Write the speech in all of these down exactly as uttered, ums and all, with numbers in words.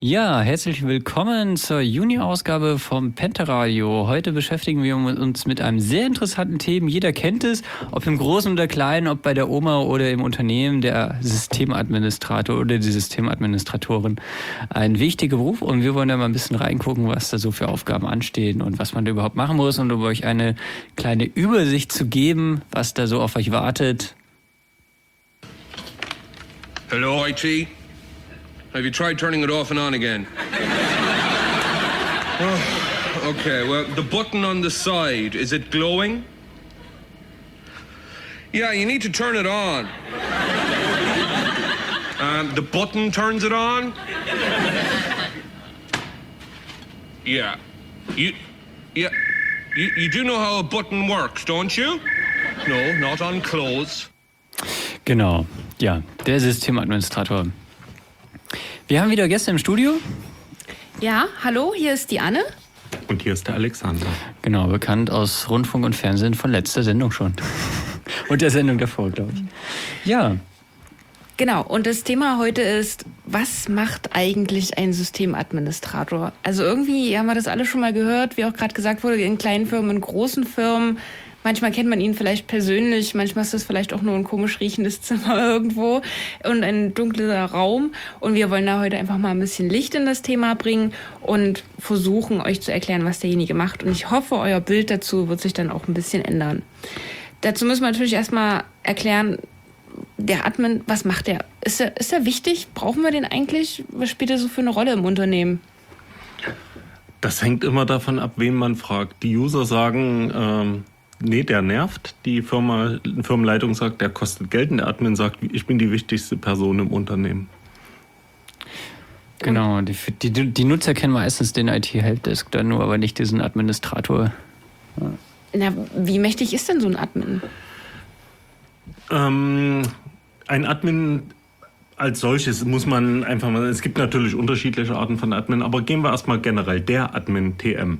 Ja, herzlich willkommen zur Juni-Ausgabe vom Pentaradio. Heute beschäftigen wir uns mit einem sehr interessanten Thema. Jeder kennt es, ob im Großen oder Kleinen, ob bei der Oma oder im Unternehmen, der Systemadministrator oder die Systemadministratorin. Ein wichtiger Beruf und wir wollen da mal ein bisschen reingucken, was da so für Aufgaben anstehen und was man da überhaupt machen muss und um euch eine kleine Übersicht zu geben, was da so auf euch wartet. Hello, I T. Have you tried turning it off and on again? Oh, okay, well, the button on the side, is it glowing? Yeah, you need to turn it on. Um, the button turns it on? Yeah. You, yeah, you, you do know how a button works, don't you? No, not on clothes. Genau, ja, der Systemadministrator. Wir haben wieder Gäste im Studio. Ja, hallo, hier ist die Anne. Und hier ist der Alexander. Genau, bekannt aus Rundfunk und Fernsehen von letzter Sendung schon. Und der Sendung davor, glaube ich. Ja. Genau, und das Thema heute ist, was macht eigentlich ein Systemadministrator? Also irgendwie haben wir das alle schon mal gehört, wie auch gerade gesagt wurde, in kleinen Firmen, in großen Firmen. Manchmal kennt man ihn vielleicht persönlich, manchmal ist das vielleicht auch nur ein komisch riechendes Zimmer irgendwo und ein dunkler Raum. Und wir wollen da heute einfach mal ein bisschen Licht in das Thema bringen und versuchen, euch zu erklären, was derjenige macht. Und ich hoffe, euer Bild dazu wird sich dann auch ein bisschen ändern. Dazu müssen wir natürlich erstmal erklären, der Admin, was macht der? Ist er, ist er wichtig? Brauchen wir den eigentlich? Was spielt er so für eine Rolle im Unternehmen? Das hängt immer davon ab, wen man fragt. Die User sagen, ähm, nee, der nervt. Die Firma, die Firmenleitung sagt, der kostet Geld. Und der Admin sagt, ich bin die wichtigste Person im Unternehmen. Genau, die, die, die Nutzer kennen meistens den I T-Helpdesk dann nur, aber nicht diesen Administrator. Ja. Na, wie mächtig ist denn so ein Admin? Ähm, ein Admin als solches muss man einfach mal, es gibt natürlich unterschiedliche Arten von Admin, aber gehen wir erstmal generell, der Admin T M.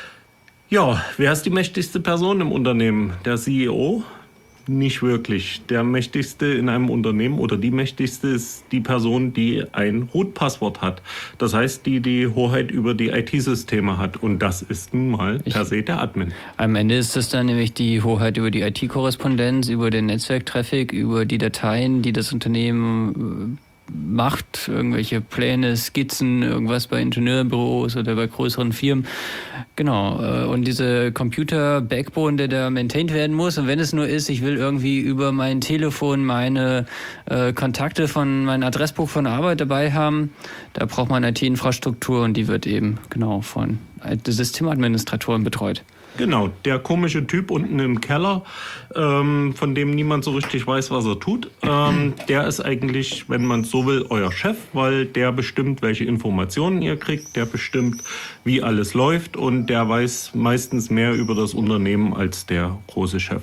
Ja, wer ist die mächtigste Person im Unternehmen? Der C E O? Nicht wirklich. Der mächtigste in einem Unternehmen oder die mächtigste ist die Person, die ein Root-Passwort hat. Das heißt, die die Hoheit über die I T-Systeme hat. Und das ist nun mal per se der Admin. Am Ende ist es dann nämlich die Hoheit über die I T-Korrespondenz, über den Netzwerktraffic, über die Dateien, die das Unternehmen macht, irgendwelche Pläne, Skizzen, irgendwas bei Ingenieurbüros oder bei größeren Firmen. Genau, und diese Computer-Backbone, der da maintained werden muss, und wenn es nur ist, ich will irgendwie über mein Telefon meine äh, Kontakte von meinem Adressbuch von der Arbeit dabei haben, da braucht man I T-Infrastruktur und die wird eben genau von Systemadministratoren betreut. Genau, der komische Typ unten im Keller, ähm, von dem niemand so richtig weiß, was er tut, ähm, der ist eigentlich, wenn man so will, euer Chef, weil der bestimmt, welche Informationen ihr kriegt, der bestimmt, wie alles läuft und der weiß meistens mehr über das Unternehmen als der große Chef.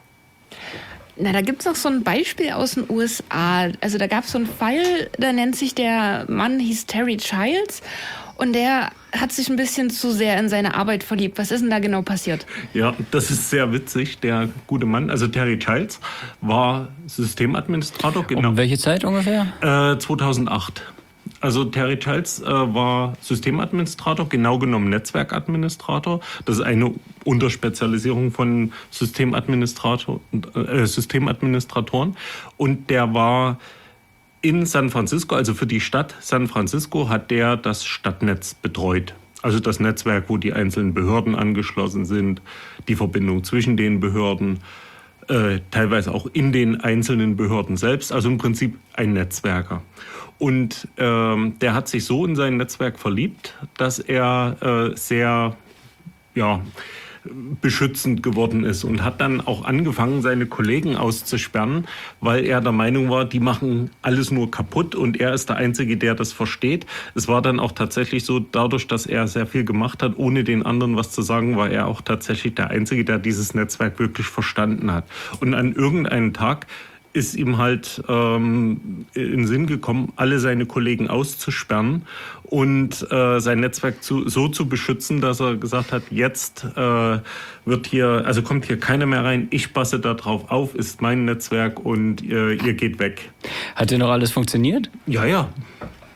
Na, da gibt's noch so ein Beispiel aus den U S A. Also da gab's so einen Fall, da nennt sich der Mann, hieß Terry Childs. Und der hat sich ein bisschen zu sehr in seine Arbeit verliebt. Was ist denn da genau passiert? Ja, das ist sehr witzig. Der gute Mann, also Terry Childs, war Systemadministrator. Genau. Um welche Zeit ungefähr? Äh, zweitausendacht. Also Terry Childs äh, war Systemadministrator, genau genommen Netzwerkadministrator. Das ist eine Unterspezialisierung von Systemadministrator, äh, Systemadministratoren. Und der war in San Francisco, also für die Stadt San Francisco, hat der das Stadtnetz betreut. Also das Netzwerk, wo die einzelnen Behörden angeschlossen sind, die Verbindung zwischen den Behörden, äh, teilweise auch in den einzelnen Behörden selbst. Also im Prinzip ein Netzwerker. Und ähm, der hat sich so in sein Netzwerk verliebt, dass er äh, sehr, ja, beschützend geworden ist und hat dann auch angefangen, seine Kollegen auszusperren, weil er der Meinung war, die machen alles nur kaputt und er ist der Einzige, der das versteht. Es war dann auch tatsächlich so, dadurch, dass er sehr viel gemacht hat, ohne den anderen was zu sagen, war er auch tatsächlich der Einzige, der dieses Netzwerk wirklich verstanden hat. Und an irgendeinem Tag ist ihm halt ähm, in den Sinn gekommen, alle seine Kollegen auszusperren und äh, sein Netzwerk zu, so zu beschützen, dass er gesagt hat, jetzt äh, wird hier, also kommt hier keiner mehr rein, ich passe da drauf auf, ist mein Netzwerk und äh, ihr geht weg. Hat denn noch alles funktioniert? Ja, ja.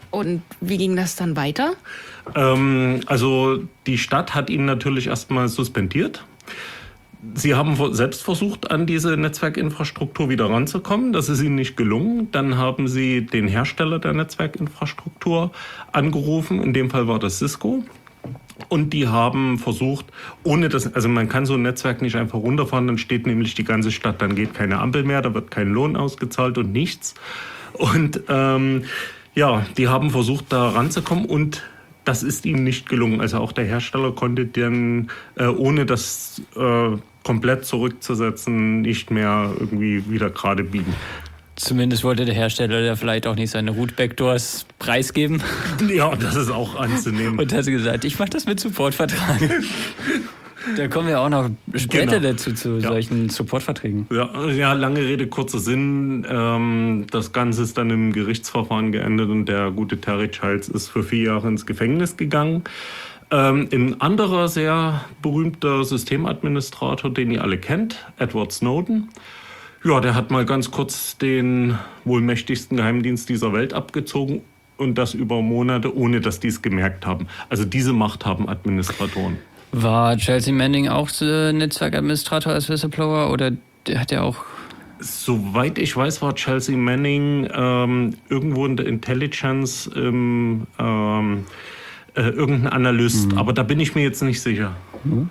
Und wie ging das dann weiter? Ähm, also die Stadt hat ihn natürlich erstmal suspendiert. Sie haben selbst versucht, an diese Netzwerkinfrastruktur wieder ranzukommen. Das ist ihnen nicht gelungen. Dann haben sie den Hersteller der Netzwerkinfrastruktur angerufen. In dem Fall war das Cisco. Und die haben versucht, ohne das, also man kann so ein Netzwerk nicht einfach runterfahren, dann steht nämlich die ganze Stadt, dann geht keine Ampel mehr, da wird kein Lohn ausgezahlt und nichts. Und ähm, ja, die haben versucht, da ranzukommen und das ist ihnen nicht gelungen. Also auch der Hersteller konnte dann, äh, ohne das äh, komplett zurückzusetzen, nicht mehr irgendwie wieder gerade biegen. Zumindest wollte der Hersteller da vielleicht auch nicht seine Root-Backdoors preisgeben. Ja, das ist auch anzunehmen. Und hat gesagt, ich mache das mit Supportvertrag. Da kommen wir auch noch später genau. dazu, zu ja. solchen Supportverträgen. Ja, ja, lange Rede, kurzer Sinn. Ähm, das Ganze ist dann im Gerichtsverfahren geendet und der gute Terry Childs ist für vier Jahre ins Gefängnis gegangen. Ähm, ein anderer sehr berühmter Systemadministrator, den ihr alle kennt, Edward Snowden. Ja, der hat mal ganz kurz den wohl mächtigsten Geheimdienst dieser Welt abgezogen und das über Monate, ohne dass die es gemerkt haben. Also diese Macht haben Administratoren. War Chelsea Manning auch äh, Netzwerkadministrator als Whistleblower oder hat er auch... Soweit ich weiß, war Chelsea Manning ähm, irgendwo in der Intelligence ähm, ähm, äh, irgendein Analyst, mhm. aber da bin ich mir jetzt nicht sicher. Mhm.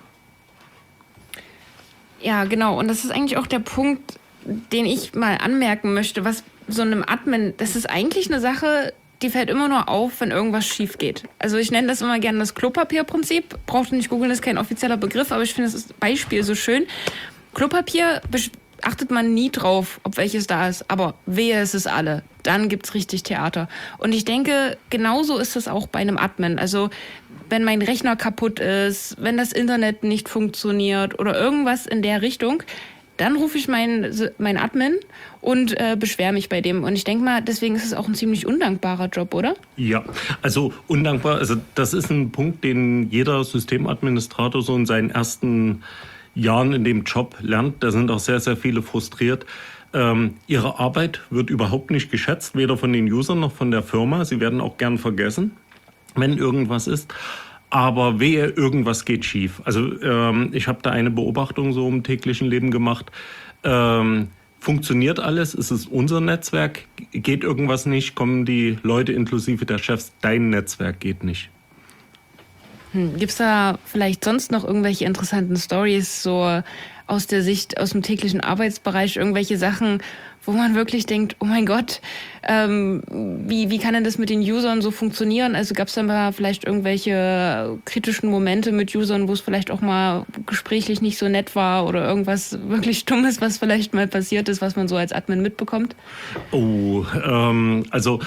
Ja, genau. Und das ist eigentlich auch der Punkt, den ich mal anmerken möchte, was so einem Admin, das ist eigentlich eine Sache, die fällt immer nur auf, wenn irgendwas schief geht. Also ich nenne das immer gerne das Klopapierprinzip. Braucht nicht googeln, das ist kein offizieller Begriff, aber ich finde das Beispiel so schön. Klopapier achtet man nie drauf, ob welches da ist, aber wehe, es ist alle. Dann gibt's richtig Theater. Und ich denke, genauso ist es auch bei einem Admin. Also wenn mein Rechner kaputt ist, wenn das Internet nicht funktioniert oder irgendwas in der Richtung, dann rufe ich meinen mein Admin und äh, beschwere mich bei dem. Und ich denke mal, deswegen ist es auch ein ziemlich undankbarer Job, oder? Ja, also undankbar, also das ist ein Punkt, den jeder Systemadministrator so in seinen ersten Jahren in dem Job lernt. Da sind auch sehr, sehr viele frustriert. Ähm, ihre Arbeit wird überhaupt nicht geschätzt, weder von den Usern noch von der Firma. Sie werden auch gern vergessen, wenn irgendwas ist. Aber wehe, irgendwas geht schief. Also ähm, ich habe da eine Beobachtung so im täglichen Leben gemacht. Ähm, funktioniert alles? Ist es unser Netzwerk? Geht irgendwas nicht? Kommen die Leute inklusive der Chefs? Dein Netzwerk geht nicht. Hm, gibt's da vielleicht sonst noch irgendwelche interessanten Stories so aus der Sicht, aus dem täglichen Arbeitsbereich, irgendwelche Sachen, wo man wirklich denkt, oh mein Gott, ähm, wie, wie kann denn das mit den Usern so funktionieren? Also gab es da mal vielleicht irgendwelche kritischen Momente mit Usern, wo es vielleicht auch mal gesprächlich nicht so nett war oder irgendwas wirklich Dummes, was vielleicht mal passiert ist, was man so als Admin mitbekommt? Oh, ähm, also...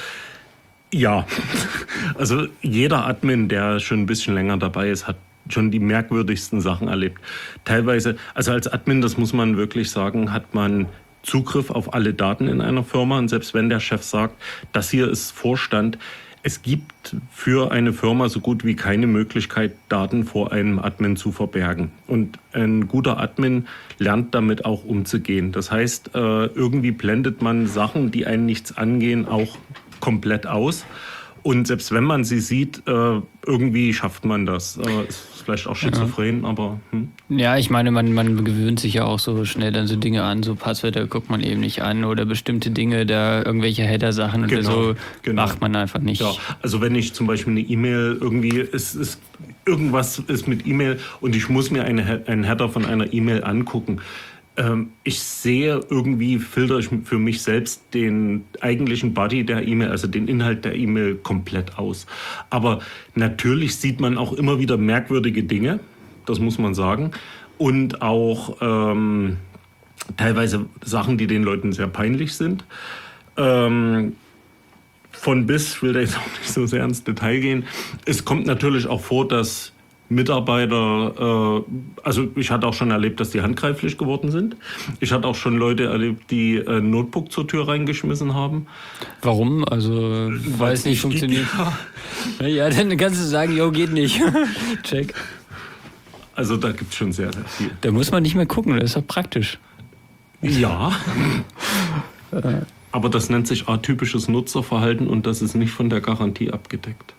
Ja, also jeder Admin, der schon ein bisschen länger dabei ist, hat schon die merkwürdigsten Sachen erlebt. Teilweise, also als Admin, das muss man wirklich sagen, hat man Zugriff auf alle Daten in einer Firma. Und selbst wenn der Chef sagt, das hier ist Vorstand, es gibt für eine Firma so gut wie keine Möglichkeit, Daten vor einem Admin zu verbergen. Und ein guter Admin lernt damit auch umzugehen. Das heißt, irgendwie blendet man Sachen, die einen nichts angehen, auch komplett aus. Und selbst wenn man sie sieht, äh, irgendwie schafft man das. Äh, ist vielleicht auch schizophren, ja. aber... Hm. Ja, ich meine, man, man gewöhnt sich ja auch so schnell dann so Dinge an, so Passwörter guckt man eben nicht an oder bestimmte Dinge, da irgendwelche Header-Sachen oder genau, so genau. macht man einfach nicht. Ja, also wenn ich zum Beispiel eine E-Mail irgendwie, ist, ist, irgendwas ist mit E-Mail und ich muss mir eine, einen Header von einer E-Mail angucken, ich sehe irgendwie, filter ich für mich selbst den eigentlichen Body der E-Mail, also den Inhalt der E-Mail komplett aus. Aber natürlich sieht man auch immer wieder merkwürdige Dinge, das muss man sagen. Und auch ähm, teilweise Sachen, die den Leuten sehr peinlich sind. Ähm, von bis, ich will da jetzt auch nicht so sehr ins Detail gehen. Es kommt natürlich auch vor, dass Mitarbeiter, äh, also ich hatte auch schon erlebt, dass die handgreiflich geworden sind. Ich hatte auch schon Leute erlebt, die ein Notebook zur Tür reingeschmissen haben. Warum? Also, weil es nicht funktioniert. Ja. ja, dann kannst du sagen, jo, geht nicht. Check. Also da gibt es schon sehr, sehr viel. Da muss man nicht mehr gucken, das ist doch praktisch. Ja. aber das nennt sich atypisches Nutzerverhalten und das ist nicht von der Garantie abgedeckt.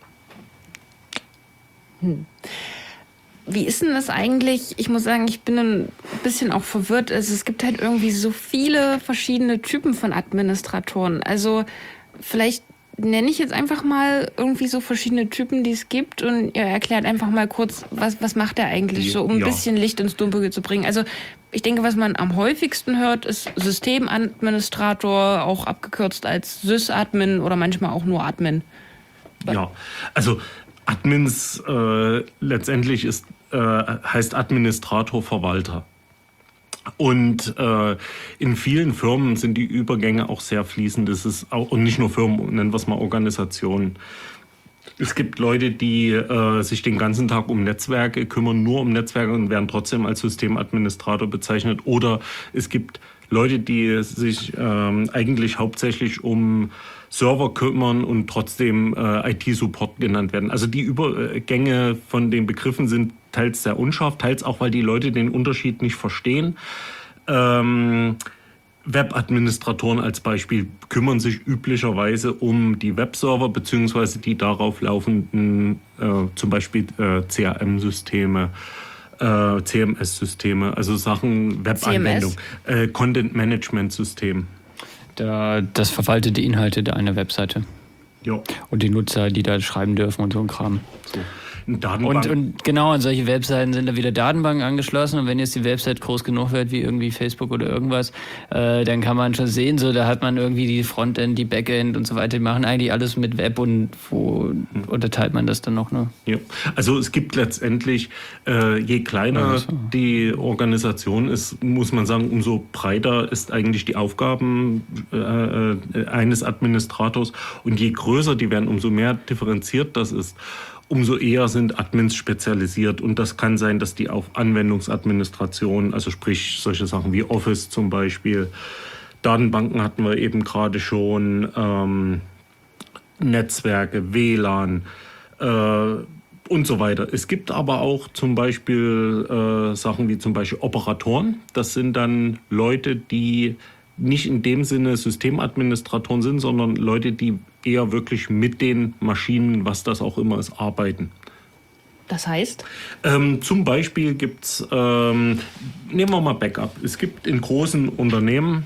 Hm. Wie ist denn das eigentlich? Ich muss sagen, ich bin ein bisschen auch verwirrt. Also es gibt halt irgendwie so viele verschiedene Typen von Administratoren. Also vielleicht nenne ich jetzt einfach mal irgendwie so verschiedene Typen, die es gibt und ihr erklärt einfach mal kurz, was, was macht er eigentlich so, um ein Ja. bisschen Licht ins Dunkel zu bringen. Also ich denke, was man am häufigsten hört, ist Systemadministrator, auch abgekürzt als Sysadmin oder manchmal auch nur Admin. Ja, also Admins äh, letztendlich ist, äh, heißt Administrator Verwalter. Und äh, in vielen Firmen sind die Übergänge auch sehr fließend. Das ist auch, und nicht nur Firmen, nennen wir es mal Organisationen. Es gibt Leute, die äh, sich den ganzen Tag um Netzwerke kümmern, nur um Netzwerke und werden trotzdem als Systemadministrator bezeichnet. Oder es gibt Leute, die sich ähm, eigentlich hauptsächlich um Server kümmern und trotzdem äh, I T-Support genannt werden. Also die Übergänge von den Begriffen sind teils sehr unscharf, teils auch, weil die Leute den Unterschied nicht verstehen. Ähm, Webadministratoren als Beispiel kümmern sich üblicherweise um die Webserver beziehungsweise die darauf laufenden äh, zum Beispiel äh, C R M-Systeme, äh, C M S-Systeme, also Sachen Webanwendung, äh, Content-Management-System. Da, das verwaltet die Inhalte der einer Webseite. Ja. Und die Nutzer, die da schreiben dürfen und so ein Kram. So. Datenbank. Und, und genau, an solche Webseiten sind da wieder Datenbanken angeschlossen und wenn jetzt die Website groß genug wird, wie irgendwie Facebook oder irgendwas, äh, dann kann man schon sehen, so da hat man irgendwie die Frontend, die Backend und so weiter, die machen eigentlich alles mit Web und wo unterteilt man das dann noch? Ne? Ja. Also es gibt letztendlich, äh, je kleiner Also. die Organisation ist, muss man sagen, umso breiter ist eigentlich die Aufgaben äh, äh, eines Administrators und je größer die werden, umso mehr differenziert das ist. Umso eher sind Admins spezialisiert und das kann sein, dass die auf Anwendungsadministration, also sprich solche Sachen wie Office zum Beispiel, Datenbanken hatten wir eben gerade schon, ähm, Netzwerke, W L A N äh, und so weiter. Es gibt aber auch zum Beispiel äh, Sachen wie zum Beispiel Operatoren. Das sind dann Leute, die nicht in dem Sinne Systemadministratoren sind, sondern Leute, die eher wirklich mit den Maschinen, was das auch immer ist, arbeiten. Das heißt? Ähm, zum Beispiel gibt es, ähm, nehmen wir mal Backup. Es gibt in großen Unternehmen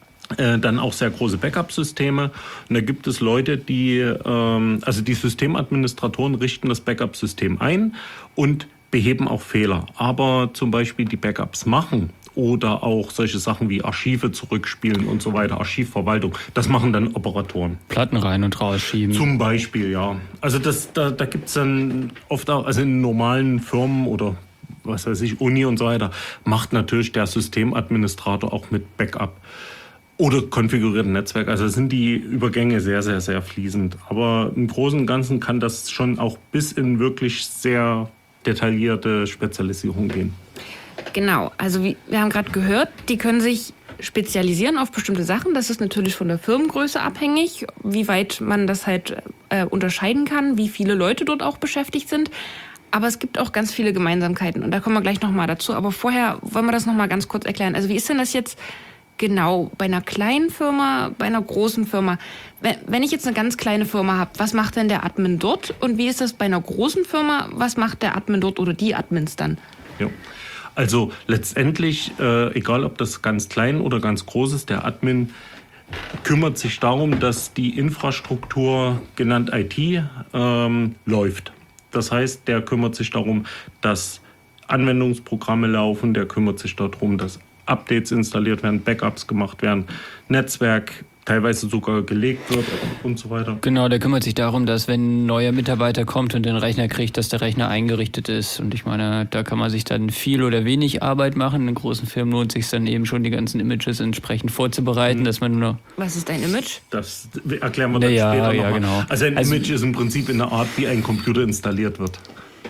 äh, dann auch sehr große Backup-Systeme. Und da gibt es Leute, die, ähm, also die Systemadministratoren richten das Backup-System ein und beheben auch Fehler. Aber zum Beispiel die Backups machen oder auch solche Sachen wie Archive zurückspielen und so weiter, Archivverwaltung, das machen dann Operatoren. Platten rein und rausschieben. Zum Beispiel, ja. Also das, da, da gibt es dann oft auch, also in normalen Firmen oder was weiß ich, Uni und so weiter, macht natürlich der Systemadministrator auch mit Backup oder konfigurierten Netzwerk. Also sind die Übergänge sehr, sehr, sehr fließend. Aber im Großen und Ganzen kann das schon auch bis in wirklich sehr detaillierte Spezialisierung gehen. Genau, also wie, wir haben gerade gehört, die können sich spezialisieren auf bestimmte Sachen. Das ist natürlich von der Firmengröße abhängig, wie weit man das halt äh, unterscheiden kann, wie viele Leute dort auch beschäftigt sind. Aber es gibt auch ganz viele Gemeinsamkeiten und da kommen wir gleich nochmal dazu. Aber vorher wollen wir das nochmal ganz kurz erklären. Also wie ist denn das jetzt genau bei einer kleinen Firma, bei einer großen Firma? Wenn, wenn ich jetzt eine ganz kleine Firma habe, was macht denn der Admin dort? Und wie ist das bei einer großen Firma? Was macht der Admin dort oder die Admins dann? Ja. Also letztendlich, äh, egal ob das ganz klein oder ganz groß ist, der Admin kümmert sich darum, dass die Infrastruktur, genannt I T, ähm, läuft. Das heißt, der kümmert sich darum, dass Anwendungsprogramme laufen, der kümmert sich darum, dass Updates installiert werden, Backups gemacht werden, Netzwerk teilweise sogar gelegt wird und so weiter. Genau, der kümmert sich darum, dass wenn ein neuer Mitarbeiter kommt und den Rechner kriegt, dass der Rechner eingerichtet ist. Und ich meine, da kann man sich dann viel oder wenig Arbeit machen. In großen Firmen lohnt es sich dann eben schon, die ganzen Images entsprechend vorzubereiten, mhm. dass man nur... Was ist ein Image? Das erklären wir dann ja, später ja, nochmal. Genau. Also ein also, Image ist im Prinzip in der Art, wie ein Computer installiert wird.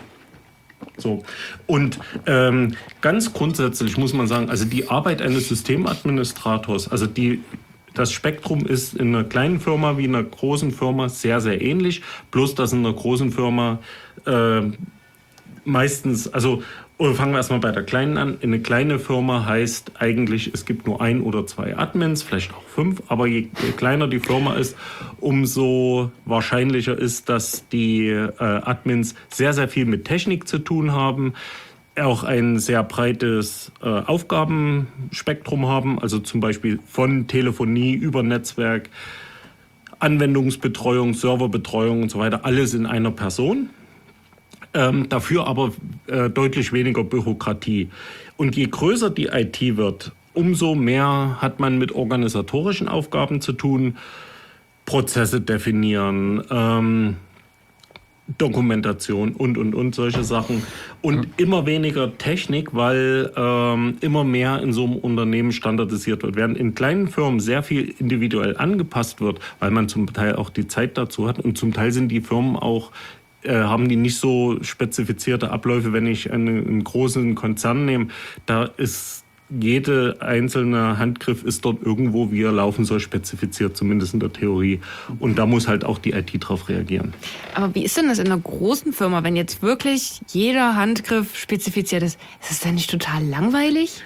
So. Und ähm, ganz grundsätzlich muss man sagen, also die Arbeit eines Systemadministrators, also die, das Spektrum ist in einer kleinen Firma wie in einer großen Firma sehr, sehr ähnlich. Bloß, dass in einer großen Firma äh, meistens, also Oder fangen wir erstmal bei der kleinen an. Eine kleine Firma heißt eigentlich, es gibt nur ein oder zwei Admins, vielleicht auch fünf, aber je, je kleiner die Firma ist, umso wahrscheinlicher ist, dass die äh, Admins sehr, sehr viel mit Technik zu tun haben, auch ein sehr breites äh, Aufgabenspektrum haben, also zum Beispiel von Telefonie über Netzwerk, Anwendungsbetreuung, Serverbetreuung und so weiter, alles in einer Person. Ähm, dafür aber äh, deutlich weniger Bürokratie. Und je größer die I T wird, umso mehr hat man mit organisatorischen Aufgaben zu tun, Prozesse definieren, ähm, Dokumentation und, und, und solche Sachen. Und immer weniger Technik, weil ähm, immer mehr in so einem Unternehmen standardisiert wird. Während in kleinen Firmen sehr viel individuell angepasst wird, weil man zum Teil auch die Zeit dazu hat. Und zum Teil sind die Firmen auch haben die nicht so spezifizierte Abläufe. Wenn ich einen, einen großen Konzern nehme, da ist jede einzelne Handgriff ist dort irgendwo, wie er laufen soll, spezifiziert, zumindest in der Theorie. Und da muss halt auch die I T drauf reagieren. Aber wie ist denn das in einer großen Firma, wenn jetzt wirklich jeder Handgriff spezifiziert ist? Ist das dann nicht total langweilig?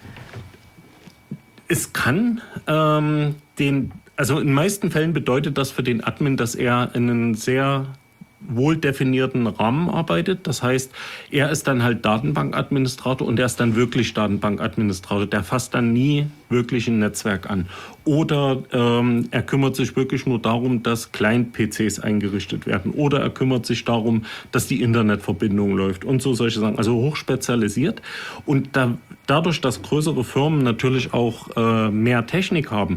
Es kann ähm, den, also in den meisten Fällen bedeutet das für den Admin, dass er einen sehr wohl definierten Rahmen arbeitet. Das heißt, er ist dann halt Datenbankadministrator und er ist dann wirklich Datenbankadministrator. Der fasst dann nie wirklich ein Netzwerk an. Oder ähm, er kümmert sich wirklich nur darum, dass Client-P Cs eingerichtet werden. Oder er kümmert sich darum, dass die Internetverbindung läuft und so solche Sachen. Also hochspezialisiert. Und da, dadurch, dass größere Firmen natürlich auch äh, mehr Technik haben,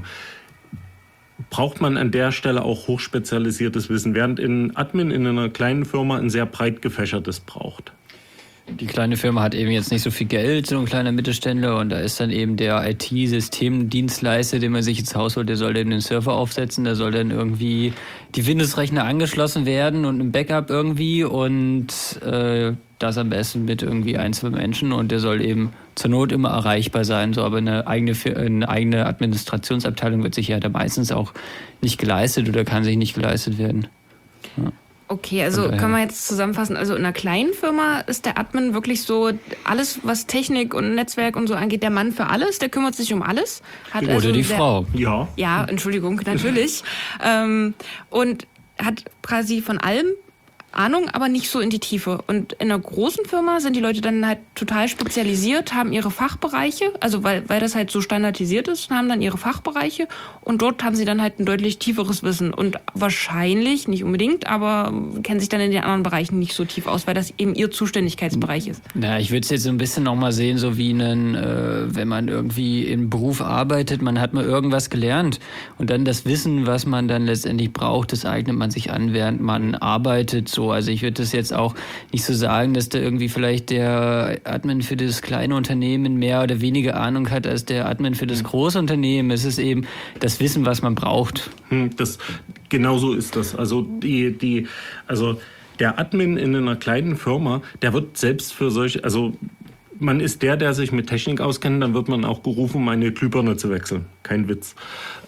braucht man an der Stelle auch hochspezialisiertes Wissen, während ein Admin in einer kleinen Firma ein sehr breit gefächertes braucht. Die kleine Firma hat eben jetzt nicht so viel Geld, so ein kleiner Mittelständler, und da ist dann eben der I T-Systemdienstleister, den man sich ins Haus holt, der soll dann den Server aufsetzen, da soll dann irgendwie die Windows-Rechner angeschlossen werden und ein Backup irgendwie und äh, das am besten mit irgendwie ein, zwei Menschen, und der soll eben zur Not immer erreichbar sein. So, aber eine eigene, eine eigene Administrationsabteilung wird sich ja da meistens auch nicht geleistet oder kann sich nicht geleistet werden. Ja. Okay, also können wir jetzt zusammenfassen, also in einer kleinen Firma ist der Admin wirklich so, alles was Technik und Netzwerk und so angeht, der Mann für alles, der kümmert sich um alles. Hat Oder also die sehr, Frau. Ja. Ja, Entschuldigung, natürlich. ähm, und hat quasi von allem Ahnung, aber nicht so in die Tiefe. Und in einer großen Firma sind die Leute dann halt total spezialisiert, haben ihre Fachbereiche, also weil, weil das halt so standardisiert ist, haben dann ihre Fachbereiche und dort haben sie dann halt ein deutlich tieferes Wissen und wahrscheinlich, nicht unbedingt, aber kennen sich dann in den anderen Bereichen nicht so tief aus, weil das eben ihr Zuständigkeitsbereich ist. Na, ich würde es jetzt so ein bisschen nochmal sehen, so wie einen, äh, wenn man irgendwie im Beruf arbeitet, man hat mal irgendwas gelernt und dann das Wissen, was man dann letztendlich braucht, das eignet man sich an, während man arbeitet, so. Also ich würde das jetzt auch nicht so sagen, dass da irgendwie vielleicht der Admin für das kleine Unternehmen mehr oder weniger Ahnung hat als der Admin für das große Unternehmen. Es ist eben das Wissen, was man braucht. Das, genau so ist das. Also die, die, also der Admin in einer kleinen Firma, der wird selbst für solche, also man ist der, der sich mit Technik auskennt, dann wird man auch gerufen, um eine Glühbirne zu wechseln. Kein Witz.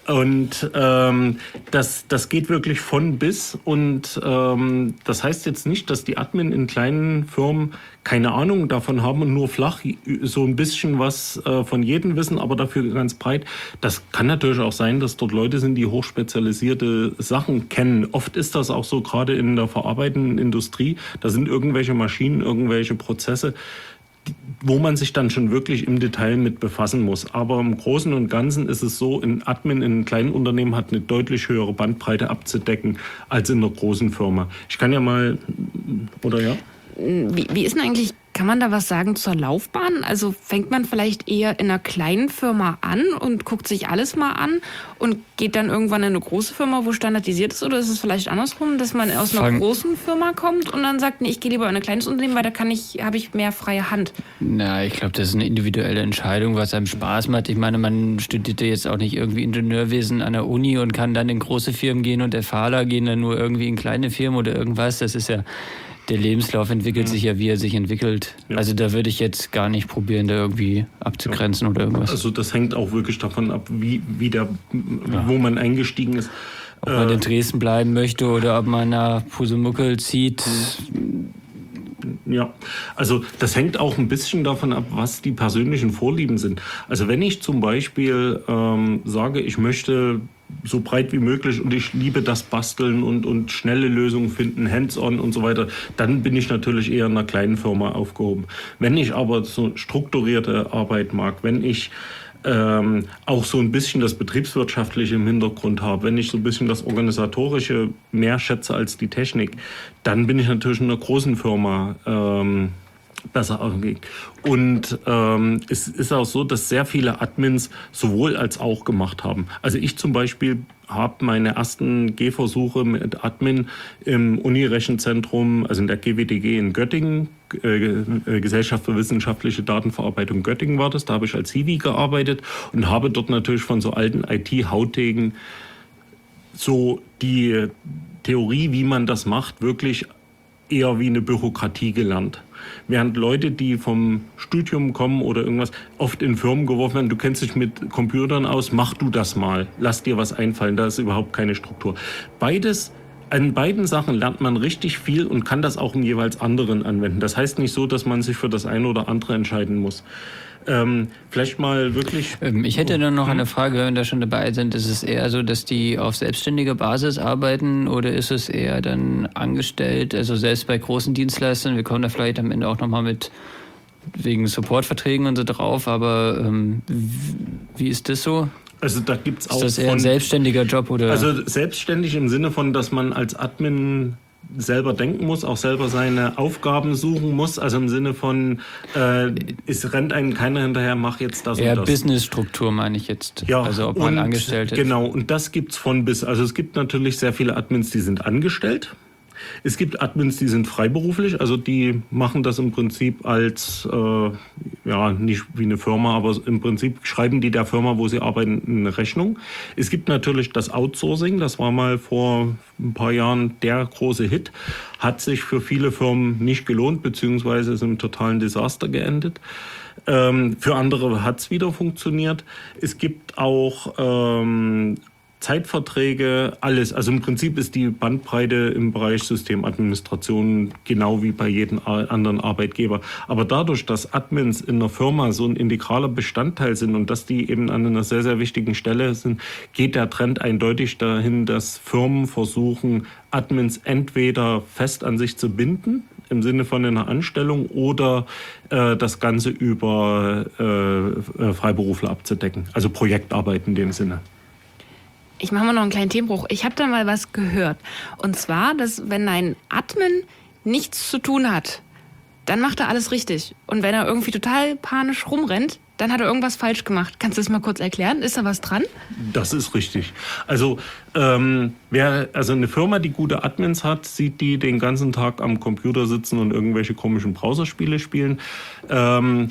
Und ähm, das, das geht wirklich von bis. Und ähm, das heißt jetzt nicht, dass die Admin in kleinen Firmen keine Ahnung davon haben und nur flach so ein bisschen was äh, von jedem wissen, aber dafür ganz breit. Das kann natürlich auch sein, dass dort Leute sind, die hochspezialisierte Sachen kennen. Oft ist das auch so, gerade in der verarbeitenden Industrie. Da sind irgendwelche Maschinen, irgendwelche Prozesse, wo man sich dann schon wirklich im Detail mit befassen muss. Aber im Großen und Ganzen ist es so, ein Admin in einem kleinen Unternehmen hat eine deutlich höhere Bandbreite abzudecken als in einer großen Firma. Ich kann ja mal, oder ja? Wie, wie ist denn eigentlich, kann man da was sagen zur Laufbahn? Also fängt man vielleicht eher in einer kleinen Firma an und guckt sich alles mal an und geht dann irgendwann in eine große Firma, wo standardisiert ist? Oder ist es vielleicht andersrum, dass man aus einer Fang großen Firma kommt und dann sagt, nee, ich gehe lieber in ein kleines Unternehmen, weil da kann ich, habe ich mehr freie Hand? Na, ich glaube, das ist eine individuelle Entscheidung, was einem Spaß macht. Ich meine, man studiert ja jetzt auch nicht irgendwie Ingenieurwesen an der Uni und kann dann in große Firmen gehen und der Fahrer gehen dann nur irgendwie in kleine Firmen oder irgendwas. Das ist ja, der Lebenslauf entwickelt ja. sich ja, wie er sich entwickelt. Ja. Also da würde ich jetzt gar nicht probieren, da irgendwie abzugrenzen ja. oder irgendwas. Also das hängt auch wirklich davon ab, wie, wie der, ja. wo man eingestiegen ist. Ob man äh, in Dresden bleiben möchte oder ob man nach Pusemuckel zieht. Ja, also das hängt auch ein bisschen davon ab, was die persönlichen Vorlieben sind. Also wenn ich zum Beispiel ähm, sage, ich möchte so breit wie möglich und ich liebe das Basteln und, und schnelle Lösungen finden, hands-on und so weiter, dann bin ich natürlich eher in einer kleinen Firma aufgehoben. Wenn ich aber so strukturierte Arbeit mag, wenn ich ähm, auch so ein bisschen das Betriebswirtschaftliche im Hintergrund habe, wenn ich so ein bisschen das Organisatorische mehr schätze als die Technik, dann bin ich natürlich in einer großen Firma ähm, besser aufgelegt. Und ähm, es ist auch so, dass sehr viele Admins sowohl als auch gemacht haben. Also ich zum Beispiel habe meine ersten Gehversuche mit Admin im Uni-Rechenzentrum, also in der G W D G in Göttingen, äh, Gesellschaft für wissenschaftliche Datenverarbeitung Göttingen war das, da habe ich als Hiwi gearbeitet und habe dort natürlich von so alten I T-Hautegen so die Theorie, wie man das macht, wirklich eher wie eine Bürokratie gelernt. Während Leute, die vom Studium kommen oder irgendwas, oft in Firmen geworfen werden, du kennst dich mit Computern aus, mach du das mal, lass dir was einfallen, da ist überhaupt keine Struktur. Beides, an beiden Sachen lernt man richtig viel und kann das auch im jeweils anderen anwenden. Das heißt nicht so, dass man sich für das eine oder andere entscheiden muss. Ähm, vielleicht mal wirklich... Ähm, ich hätte dann noch eine Frage, wenn wir da schon dabei sind. Ist es eher so, dass die auf selbstständiger Basis arbeiten oder ist es eher dann angestellt? Also selbst bei großen Dienstleistern, wir kommen da vielleicht am Ende auch nochmal mit wegen Supportverträgen und so drauf, aber ähm, wie ist das so? Also da gibt's auch ist das eher von, ein selbstständiger Job? Oder? Also selbstständig im Sinne von, dass man als Admin selber denken muss, auch selber seine Aufgaben suchen muss, also im Sinne von, äh, es rennt einem keiner hinterher, mach jetzt das eher und das. Businessstruktur meine ich jetzt, ja, also ob man und, angestellt ist. Genau, und das gibt's von bis, also es gibt natürlich sehr viele Admins, die sind angestellt. Es gibt Admins, die sind freiberuflich, also die machen das im Prinzip als, äh, ja, nicht wie eine Firma, aber im Prinzip schreiben die der Firma, wo sie arbeiten, eine Rechnung. Es gibt natürlich das Outsourcing, das war mal vor ein paar Jahren der große Hit, hat sich für viele Firmen nicht gelohnt, beziehungsweise ist im totalen Desaster geendet. Ähm, für andere hat's wieder funktioniert. Es gibt auch ähm, Zeitverträge, alles. Also im Prinzip ist die Bandbreite im Bereich Systemadministration genau wie bei jedem anderen Arbeitgeber. Aber dadurch, dass Admins in einer Firma so ein integraler Bestandteil sind und dass die eben an einer sehr, sehr wichtigen Stelle sind, geht der Trend eindeutig dahin, dass Firmen versuchen, Admins entweder fest an sich zu binden, im Sinne von einer Anstellung, oder äh, das Ganze über äh, Freiberufler abzudecken. Also Projektarbeit in dem Sinne. Ich mache mal noch einen kleinen Themenbruch. Ich habe da mal was gehört. Und zwar, dass wenn ein Admin nichts zu tun hat, dann macht er alles richtig. Und wenn er irgendwie total panisch rumrennt, dann hat er irgendwas falsch gemacht. Kannst du das mal kurz erklären? Ist da was dran? Das ist richtig. Also, ähm, wer, also eine Firma, die gute Admins hat, sieht die den ganzen Tag am Computer sitzen und irgendwelche komischen Browserspiele spielen. Ähm,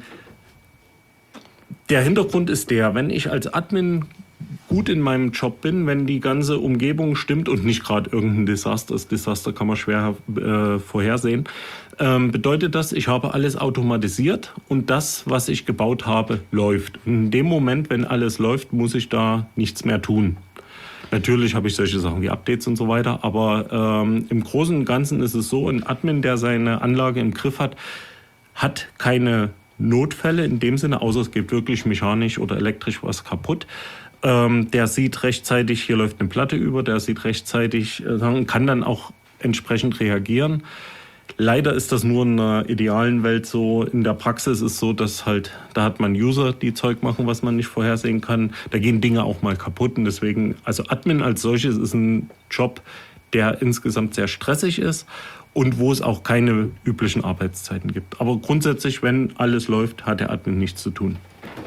der Hintergrund ist der, wenn ich als Admin gut in meinem Job bin, wenn die ganze Umgebung stimmt und nicht gerade irgendein Desaster, das Desaster kann man schwer äh, vorhersehen, ähm, bedeutet das, ich habe alles automatisiert und das, was ich gebaut habe, läuft. In dem Moment, wenn alles läuft, muss ich da nichts mehr tun. Natürlich habe ich solche Sachen wie Updates und so weiter, aber ähm, im Großen und Ganzen ist es so, ein Admin, der seine Anlage im Griff hat, hat keine Notfälle in dem Sinne, außer es geht wirklich mechanisch oder elektrisch was kaputt. Ähm, der sieht rechtzeitig, hier läuft eine Platte über, der sieht rechtzeitig, äh, kann dann auch entsprechend reagieren. Leider ist das nur in einer idealen Welt so. In der Praxis ist so, dass halt, da hat man User, die Zeug machen, was man nicht vorhersehen kann. Da gehen Dinge auch mal kaputt und deswegen, also Admin als solches ist ein Job, der insgesamt sehr stressig ist und wo es auch keine üblichen Arbeitszeiten gibt. Aber grundsätzlich, wenn alles läuft, hat der Admin nichts zu tun.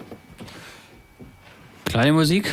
Kleine Musik.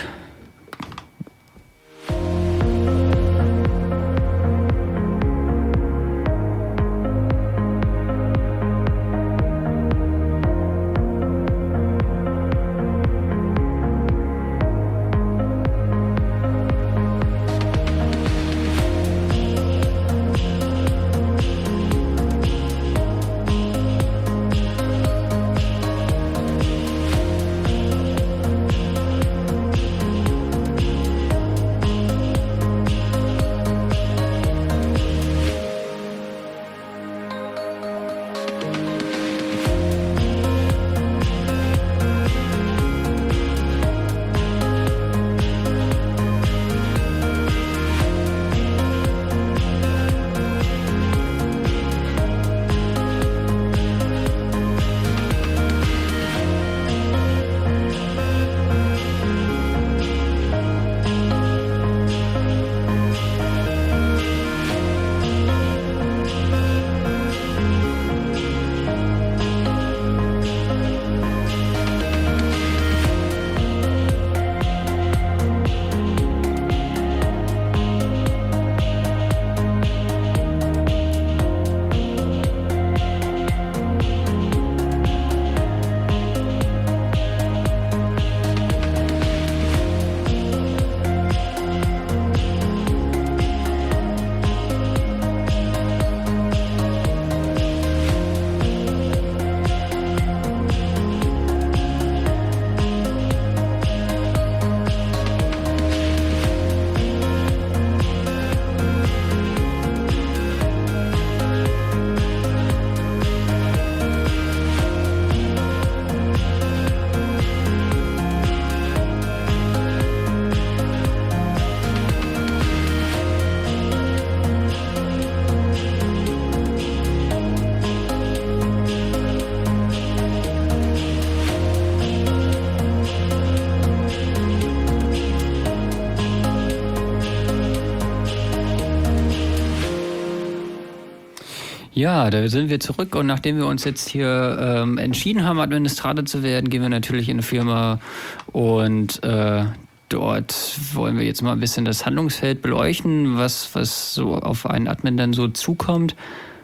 Ja, da sind wir zurück und nachdem wir uns jetzt hier ähm, entschieden haben, Administrator zu werden, gehen wir natürlich in eine Firma und äh, dort wollen wir jetzt mal ein bisschen das Handlungsfeld beleuchten, was, was so auf einen Admin dann so zukommt.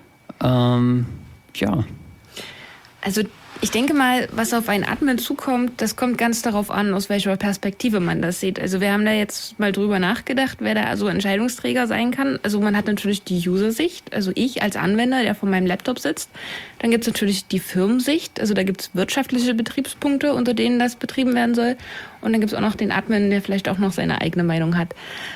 Ähm, ja. Also ich denke mal, was auf einen Admin zukommt, das kommt ganz darauf an, aus welcher Perspektive man das sieht. Also wir haben da jetzt mal drüber nachgedacht, wer da also Entscheidungsträger sein kann. Also man hat natürlich die User-Sicht, also ich als Anwender, der vor meinem Laptop sitzt. Dann gibt es natürlich die Firmensicht, also da gibt es wirtschaftliche Betriebspunkte, unter denen das betrieben werden soll. Und dann gibt es auch noch den Admin, der vielleicht auch noch seine eigene Meinung hat.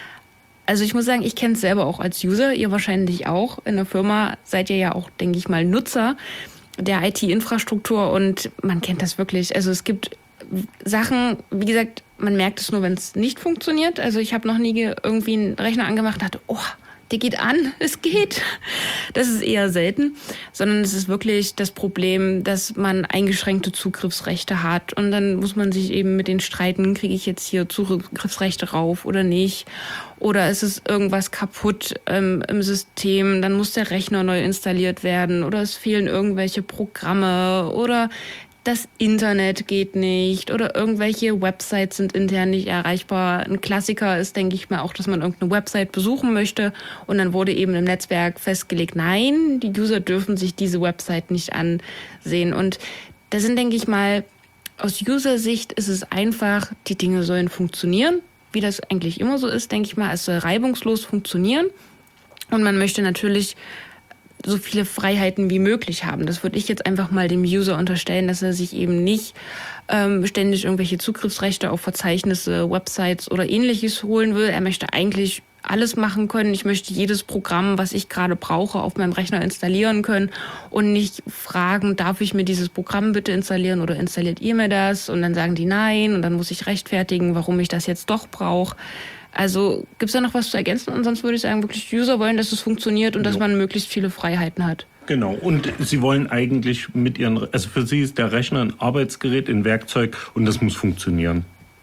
Also ich muss sagen, ich kenne es selber auch als User, ihr wahrscheinlich auch. In der Firma seid ihr ja auch, denke ich mal, Nutzer der I T-Infrastruktur und man kennt das wirklich. Also es gibt Sachen, wie gesagt, man merkt es nur, wenn es nicht funktioniert. Also ich habe noch nie irgendwie einen Rechner angemacht und dachte, oh, der geht an, es geht. Das ist eher selten, sondern es ist wirklich das Problem, dass man eingeschränkte Zugriffsrechte hat und dann muss man sich eben mit den streiten, kriege ich jetzt hier Zugriffsrechte rauf oder nicht? Oder ist es irgendwas kaputt ähm, im System, dann muss der Rechner neu installiert werden oder es fehlen irgendwelche Programme oder das Internet geht nicht oder irgendwelche Websites sind intern nicht erreichbar. Ein Klassiker ist, denke ich mal, auch, dass man irgendeine Website besuchen möchte und dann wurde eben im Netzwerk festgelegt, nein, die User dürfen sich diese Website nicht ansehen. Und da sind, denke ich mal, aus User-Sicht ist es einfach, die Dinge sollen funktionieren, wie das eigentlich immer so ist, denke ich mal, es soll reibungslos funktionieren und man möchte natürlich so viele Freiheiten wie möglich haben. Das würde ich jetzt einfach mal dem User unterstellen, dass er sich eben nicht ähm, ständig irgendwelche Zugriffsrechte auf Verzeichnisse, Websites oder ähnliches holen will. Er möchte eigentlich alles machen können. Ich möchte jedes Programm, was ich gerade brauche, auf meinem Rechner installieren können und nicht fragen, darf ich mir dieses Programm bitte installieren oder installiert ihr mir das? Und dann sagen die nein und dann muss ich rechtfertigen, warum ich das jetzt doch brauche. Also gibt es da noch was zu ergänzen? Und sonst würde ich sagen, wirklich User wollen, dass es funktioniert und dass man möglichst viele Freiheiten hat. Genau, und sie wollen eigentlich mit ihren, also für sie ist der Rechner ein Arbeitsgerät, ein Werkzeug und das muss funktionieren.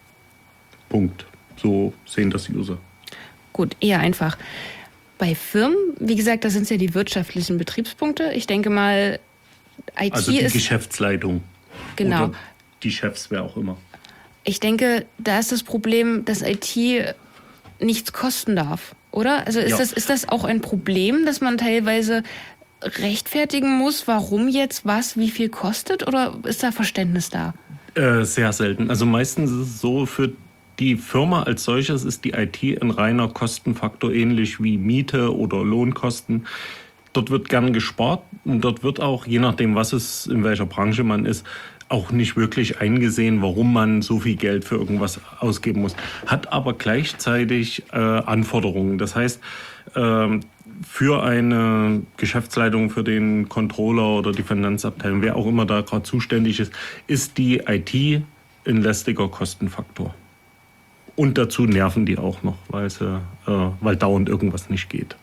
Punkt. So sehen das User. Gut, eher einfach. Bei Firmen, wie gesagt, das sind ja die wirtschaftlichen Betriebspunkte. Ich denke mal, I T also die ist... Geschäftsleitung. Genau. Oder die Chefs, wer auch immer. Ich denke, da ist das Problem, dass I T nichts kosten darf, oder? Also ist, ja. das, ist das auch ein Problem, dass man teilweise rechtfertigen muss, warum jetzt was wie viel kostet? Oder ist da Verständnis da? Äh, sehr selten. Also meistens ist es so, für die Firma als solches ist die I T ein reiner Kostenfaktor, ähnlich wie Miete oder Lohnkosten. Dort wird gern gespart und dort wird auch, je nachdem, was es, in welcher Branche man ist, auch nicht wirklich eingesehen, warum man so viel Geld für irgendwas ausgeben muss. Hat aber gleichzeitig äh, Anforderungen. Das heißt, äh, für eine Geschäftsleitung, für den Controller oder die Finanzabteilung, wer auch immer da gerade zuständig ist, ist die I T ein lästiger Kostenfaktor. Und dazu nerven die auch noch, weil, sie, äh, weil dauernd irgendwas nicht geht.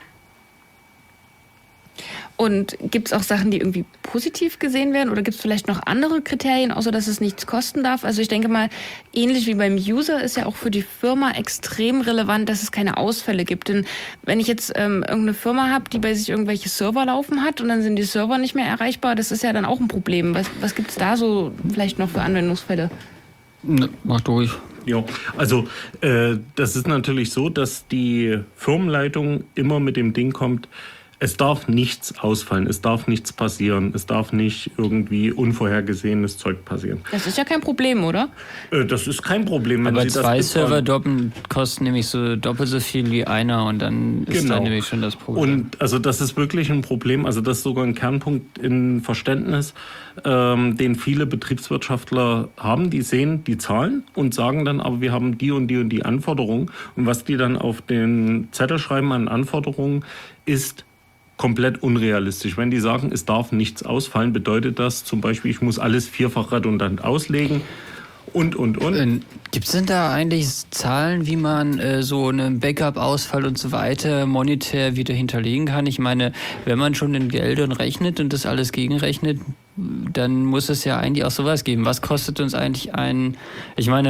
Und gibt es auch Sachen, die irgendwie positiv gesehen werden? Oder gibt es vielleicht noch andere Kriterien, außer dass es nichts kosten darf? Also ich denke mal, ähnlich wie beim User ist ja auch für die Firma extrem relevant, dass es keine Ausfälle gibt. Denn wenn ich jetzt ähm, irgendeine Firma habe, die bei sich irgendwelche Server laufen hat und dann sind die Server nicht mehr erreichbar, das ist ja dann auch ein Problem. Was, was gibt es da so vielleicht noch für Anwendungsfälle? Ne, mach durch. Ja, also äh, das ist natürlich so, dass die Firmenleitung immer mit dem Ding kommt, es darf nichts ausfallen, es darf nichts passieren, es darf nicht irgendwie unvorhergesehenes Zeug passieren. Das ist ja kein Problem, oder? Äh, das ist kein Problem, wenn Aber Sie zwei das Server doppeln kosten nämlich so doppelt so viel wie einer und dann ist genau. dann nämlich schon das Problem. Und also das ist wirklich ein Problem, also das ist sogar ein Kernpunkt in Verständnis, ähm, den viele Betriebswirtschaftler haben. Die sehen die Zahlen und sagen dann, aber wir haben die und die und die Anforderungen. Und was die dann auf den Zettel schreiben an Anforderungen, ist komplett unrealistisch. Wenn die sagen, es darf nichts ausfallen, bedeutet das zum Beispiel, ich muss alles vierfach redundant auslegen und, und, und. Äh, Gibt es denn da eigentlich Zahlen, wie man äh, so einen Backup-Ausfall und so weiter monetär wieder hinterlegen kann? Ich meine, wenn man schon in Geldern rechnet und das alles gegenrechnet, dann muss es ja eigentlich auch sowas geben. Was kostet uns eigentlich ein, ich meine,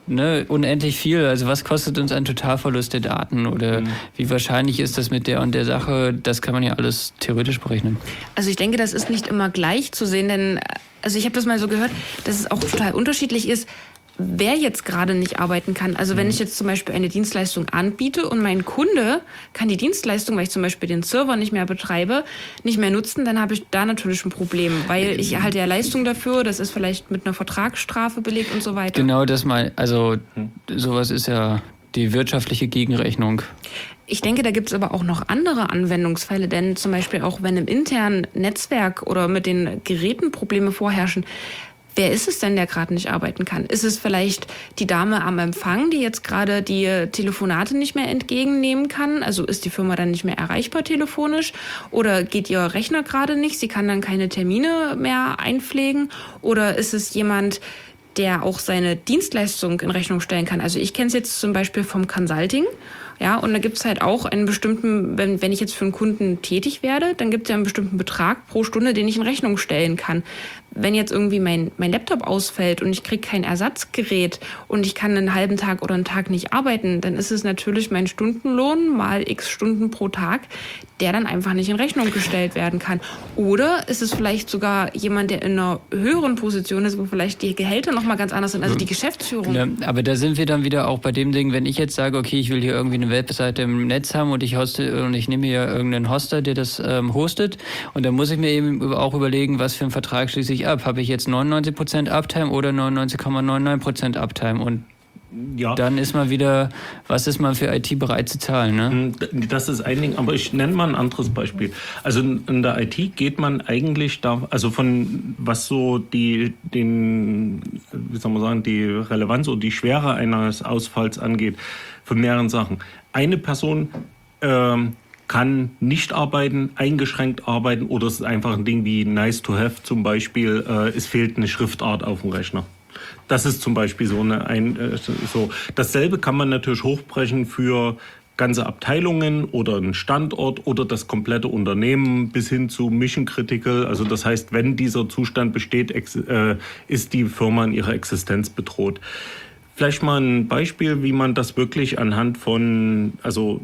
ne, unendlich viel. Also was kostet uns ein Totalverlust der Daten oder mhm. wie wahrscheinlich ist das mit der und der Sache? Das kann man ja alles theoretisch berechnen. Also ich denke, das ist nicht immer gleich zu sehen, denn also ich habe das mal so gehört, dass es auch total unterschiedlich ist, wer jetzt gerade nicht arbeiten kann. Also wenn ich jetzt zum Beispiel eine Dienstleistung anbiete und mein Kunde kann die Dienstleistung, weil ich zum Beispiel den Server nicht mehr betreibe, nicht mehr nutzen, dann habe ich da natürlich ein Problem, weil ich erhalte ja Leistung dafür, das ist vielleicht mit einer Vertragsstrafe belegt und so weiter. Genau, das mal, also sowas ist ja die wirtschaftliche Gegenrechnung. Ich denke, da gibt es aber auch noch andere Anwendungsfälle, denn zum Beispiel auch wenn im internen Netzwerk oder mit den Geräten Probleme vorherrschen, wer ist es denn, der gerade nicht arbeiten kann? Ist es vielleicht die Dame am Empfang, die jetzt gerade die Telefonate nicht mehr entgegennehmen kann? Also ist die Firma dann nicht mehr erreichbar telefonisch? Oder geht ihr Rechner gerade nicht? Sie kann dann keine Termine mehr einpflegen? Oder ist es jemand, der auch seine Dienstleistung in Rechnung stellen kann? Also ich kenne es jetzt zum Beispiel vom Consulting. Ja, und da gibt es halt auch einen bestimmten, wenn, wenn ich jetzt für einen Kunden tätig werde, dann gibt es ja einen bestimmten Betrag pro Stunde, den ich in Rechnung stellen kann. Wenn jetzt irgendwie mein, mein Laptop ausfällt und ich kriege kein Ersatzgerät und ich kann einen halben Tag oder einen Tag nicht arbeiten, dann ist es natürlich mein Stundenlohn mal x Stunden pro Tag, der dann einfach nicht in Rechnung gestellt werden kann. Oder ist es vielleicht sogar jemand, der in einer höheren Position ist, wo vielleicht die Gehälter nochmal ganz anders sind, also die Geschäftsführung. Ja, aber da sind wir dann wieder auch bei dem Ding, wenn ich jetzt sage, okay, ich will hier irgendwie eine Webseite im Netz haben und ich hoste und ich nehme hier irgendeinen Hoster, der das ähm, hostet und dann muss ich mir eben auch überlegen, was für einen Vertrag schließe ich ab. Habe ich jetzt neunundneunzig Prozent Uptime oder neunundneunzig Komma neunundneunzig Prozent Uptime? Und ja. Dann ist man wieder, was ist man für I T bereit zu zahlen? Ne? Das ist ein Ding, aber ich nenne mal ein anderes Beispiel. Also in der I T geht man eigentlich da, also von was so die, den, wie soll man sagen, die Relevanz oder die Schwere eines Ausfalls angeht, von mehreren Sachen. Eine Person ähm, kann nicht arbeiten, eingeschränkt arbeiten oder es ist einfach ein Ding wie nice to have, zum Beispiel, äh, es fehlt eine Schriftart auf dem Rechner. Das ist zum Beispiel so eine, ein, äh, so. Dasselbe kann man natürlich hochbrechen für ganze Abteilungen oder einen Standort oder das komplette Unternehmen bis hin zu Mission Critical. Also das heißt, wenn dieser Zustand besteht, ex, äh, ist die Firma in ihrer Existenz bedroht. Vielleicht mal ein Beispiel, wie man das wirklich anhand von, also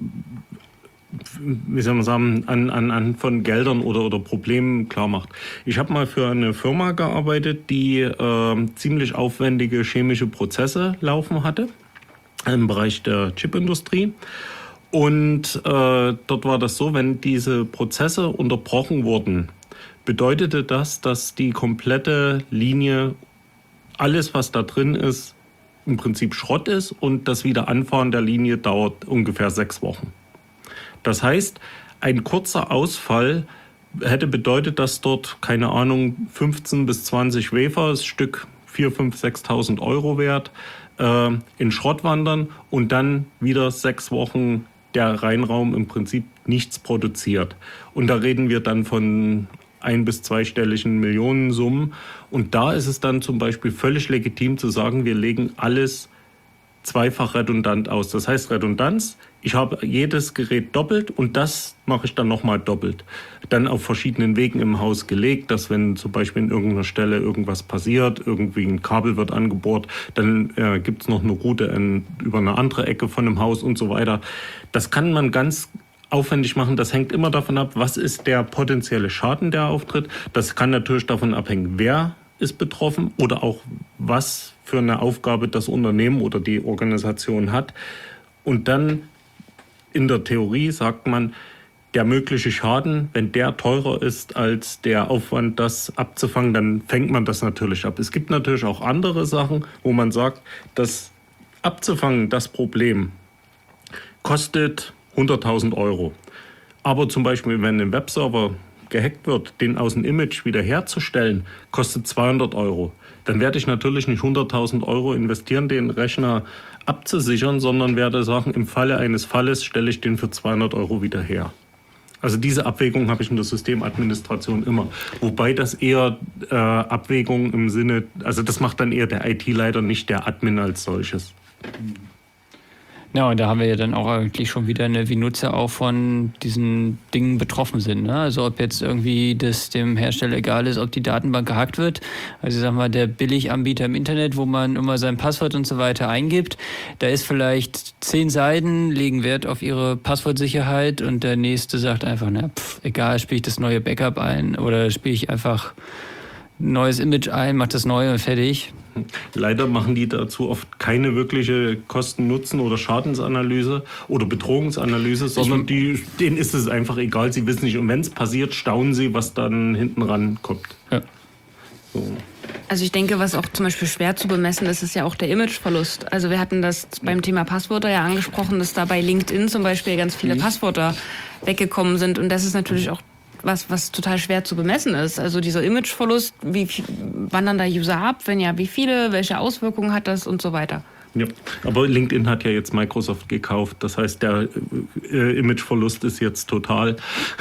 wie soll man sagen, an, an, an von Geldern oder, oder Problemen klar macht. Ich habe mal für eine Firma gearbeitet, die äh, ziemlich aufwendige chemische Prozesse laufen hatte im Bereich der Chipindustrie. Und äh, dort war das so, wenn diese Prozesse unterbrochen wurden, bedeutete das, dass die komplette Linie, alles was da drin ist, im Prinzip Schrott ist und das Wiederanfahren der Linie dauert ungefähr sechs Wochen. Das heißt, ein kurzer Ausfall hätte bedeutet, dass dort, keine Ahnung, fünfzehn bis zwanzig Wafer, das Stück vier, fünf, sechstausend Euro wert, äh, in Schrott wandern und dann wieder sechs Wochen der Reinraum im Prinzip nichts produziert. Und da reden wir dann von ein- bis zweistelligen Millionensummen. Und da ist es dann zum Beispiel völlig legitim zu sagen, wir legen alles zweifach redundant aus. Das heißt Redundanz, ich habe jedes Gerät doppelt und das mache ich dann nochmal doppelt. Dann auf verschiedenen Wegen im Haus gelegt, dass wenn zum Beispiel in irgendeiner Stelle irgendwas passiert, irgendwie ein Kabel wird angebohrt, dann äh, gibt es noch eine Route in, über eine andere Ecke von dem Haus und so weiter. Das kann man ganz aufwendig machen. Das hängt immer davon ab, was ist der potenzielle Schaden, der auftritt. Das kann natürlich davon abhängen, wer ist betroffen oder auch was für eine Aufgabe das Unternehmen oder die Organisation hat. Und dann in der Theorie sagt man, der mögliche Schaden, wenn der teurer ist als der Aufwand, das abzufangen, dann fängt man das natürlich ab. Es gibt natürlich auch andere Sachen, wo man sagt, das abzufangen, das Problem, kostet hunderttausend Euro. Aber zum Beispiel, wenn ein Webserver gehackt wird, den aus dem Image wieder herzustellen, kostet zweihundert Euro. Dann werde ich natürlich nicht hunderttausend Euro investieren, den Rechner abzusichern, sondern werde sagen, im Falle eines Falles stelle ich den für zweihundert Euro wieder her. Also diese Abwägung habe ich in der Systemadministration immer. Wobei das eher äh, Abwägung im Sinne, also das macht dann eher der I T-Leiter, nicht der Admin als solches. Ja, und da haben wir ja dann auch eigentlich schon wieder eine, wie Nutzer auch von diesen Dingen betroffen sind. Ne? Also ob jetzt irgendwie das dem Hersteller egal ist, ob die Datenbank gehackt wird. Also sag mal, der Billiganbieter im Internet, wo man immer sein Passwort und so weiter eingibt, da ist vielleicht zehn Seiten, legen Wert auf ihre Passwortsicherheit und der nächste sagt einfach, na pff, egal, spiele ich das neue Backup ein oder spiele ich einfach ein neues Image ein, mach das neue und fertig. Leider machen die dazu oft keine wirkliche Kosten-Nutzen- oder Schadensanalyse oder Bedrohungsanalyse, sondern die, denen ist es einfach egal, sie wissen nicht. Und wenn es passiert, staunen sie, was dann hinten ran kommt. Ja. So. Also ich denke, was auch zum Beispiel schwer zu bemessen ist, ist ja auch der Imageverlust. Also wir hatten das beim Thema Passwörter ja angesprochen, dass da bei LinkedIn zum Beispiel ganz viele Passwörter weggekommen sind. Und das ist natürlich auch was, was total schwer zu bemessen ist. Also dieser Imageverlust, wie wandern da User ab, wenn ja, wie viele, welche Auswirkungen hat das und so weiter. Ja, aber LinkedIn hat ja jetzt Microsoft gekauft. Das heißt, der äh, Imageverlust ist jetzt total.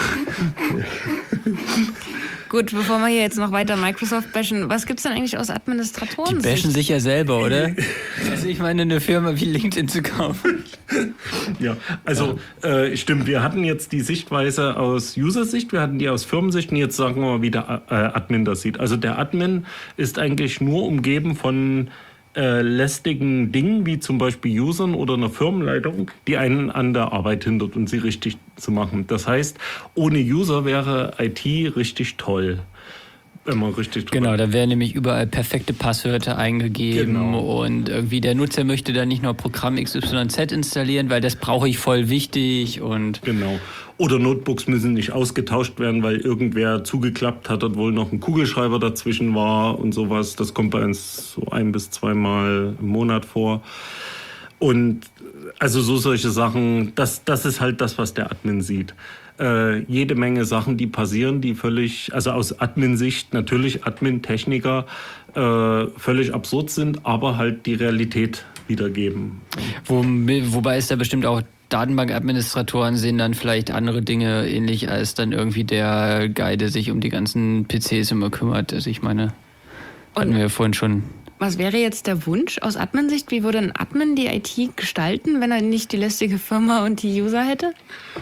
Gut, bevor wir hier jetzt noch weiter Microsoft bashen, was gibt es denn eigentlich aus Administratoren? Die bashen sich ja selber, oder? Also ich meine, eine Firma wie LinkedIn zu kaufen. Ja, also äh, stimmt, wir hatten jetzt die Sichtweise aus User-Sicht, wir hatten die aus Firmensicht und jetzt sagen wir mal, wie der äh, Admin das sieht. Also der Admin ist eigentlich nur umgeben von äh, lästigen Dingen, wie zum Beispiel Usern oder einer Firmenleitung, die einen an der Arbeit hindert und sie richtig zu machen. Das heißt, ohne User wäre I T richtig toll. Wenn man richtig drüber Genau, da werden nämlich überall perfekte Passwörter eingegeben Genau. und irgendwie der Nutzer möchte dann nicht nur Programm X Y Z installieren, weil das brauche ich voll wichtig und Genau. Oder Notebooks müssen nicht ausgetauscht werden, weil irgendwer zugeklappt hat und wohl noch ein Kugelschreiber dazwischen war und sowas. Das kommt bei uns so ein- bis zweimal im Monat vor. Und also so solche Sachen, das, das ist halt das, was der Admin sieht. Äh, jede Menge Sachen, die passieren, die völlig, also aus Admin-Sicht natürlich Admin-Techniker äh, völlig absurd sind, aber halt die Realität wiedergeben. Wo, wobei es da bestimmt auch Datenbankadministratoren sehen dann vielleicht andere Dinge ähnlich als dann irgendwie der Guy, der sich um die ganzen P Cs immer kümmert. Also ich meine, hatten wir ja vorhin schon. Was wäre jetzt der Wunsch aus Admin-Sicht? Wie würde ein Admin die I T gestalten, wenn er nicht die lästige Firma und die User hätte?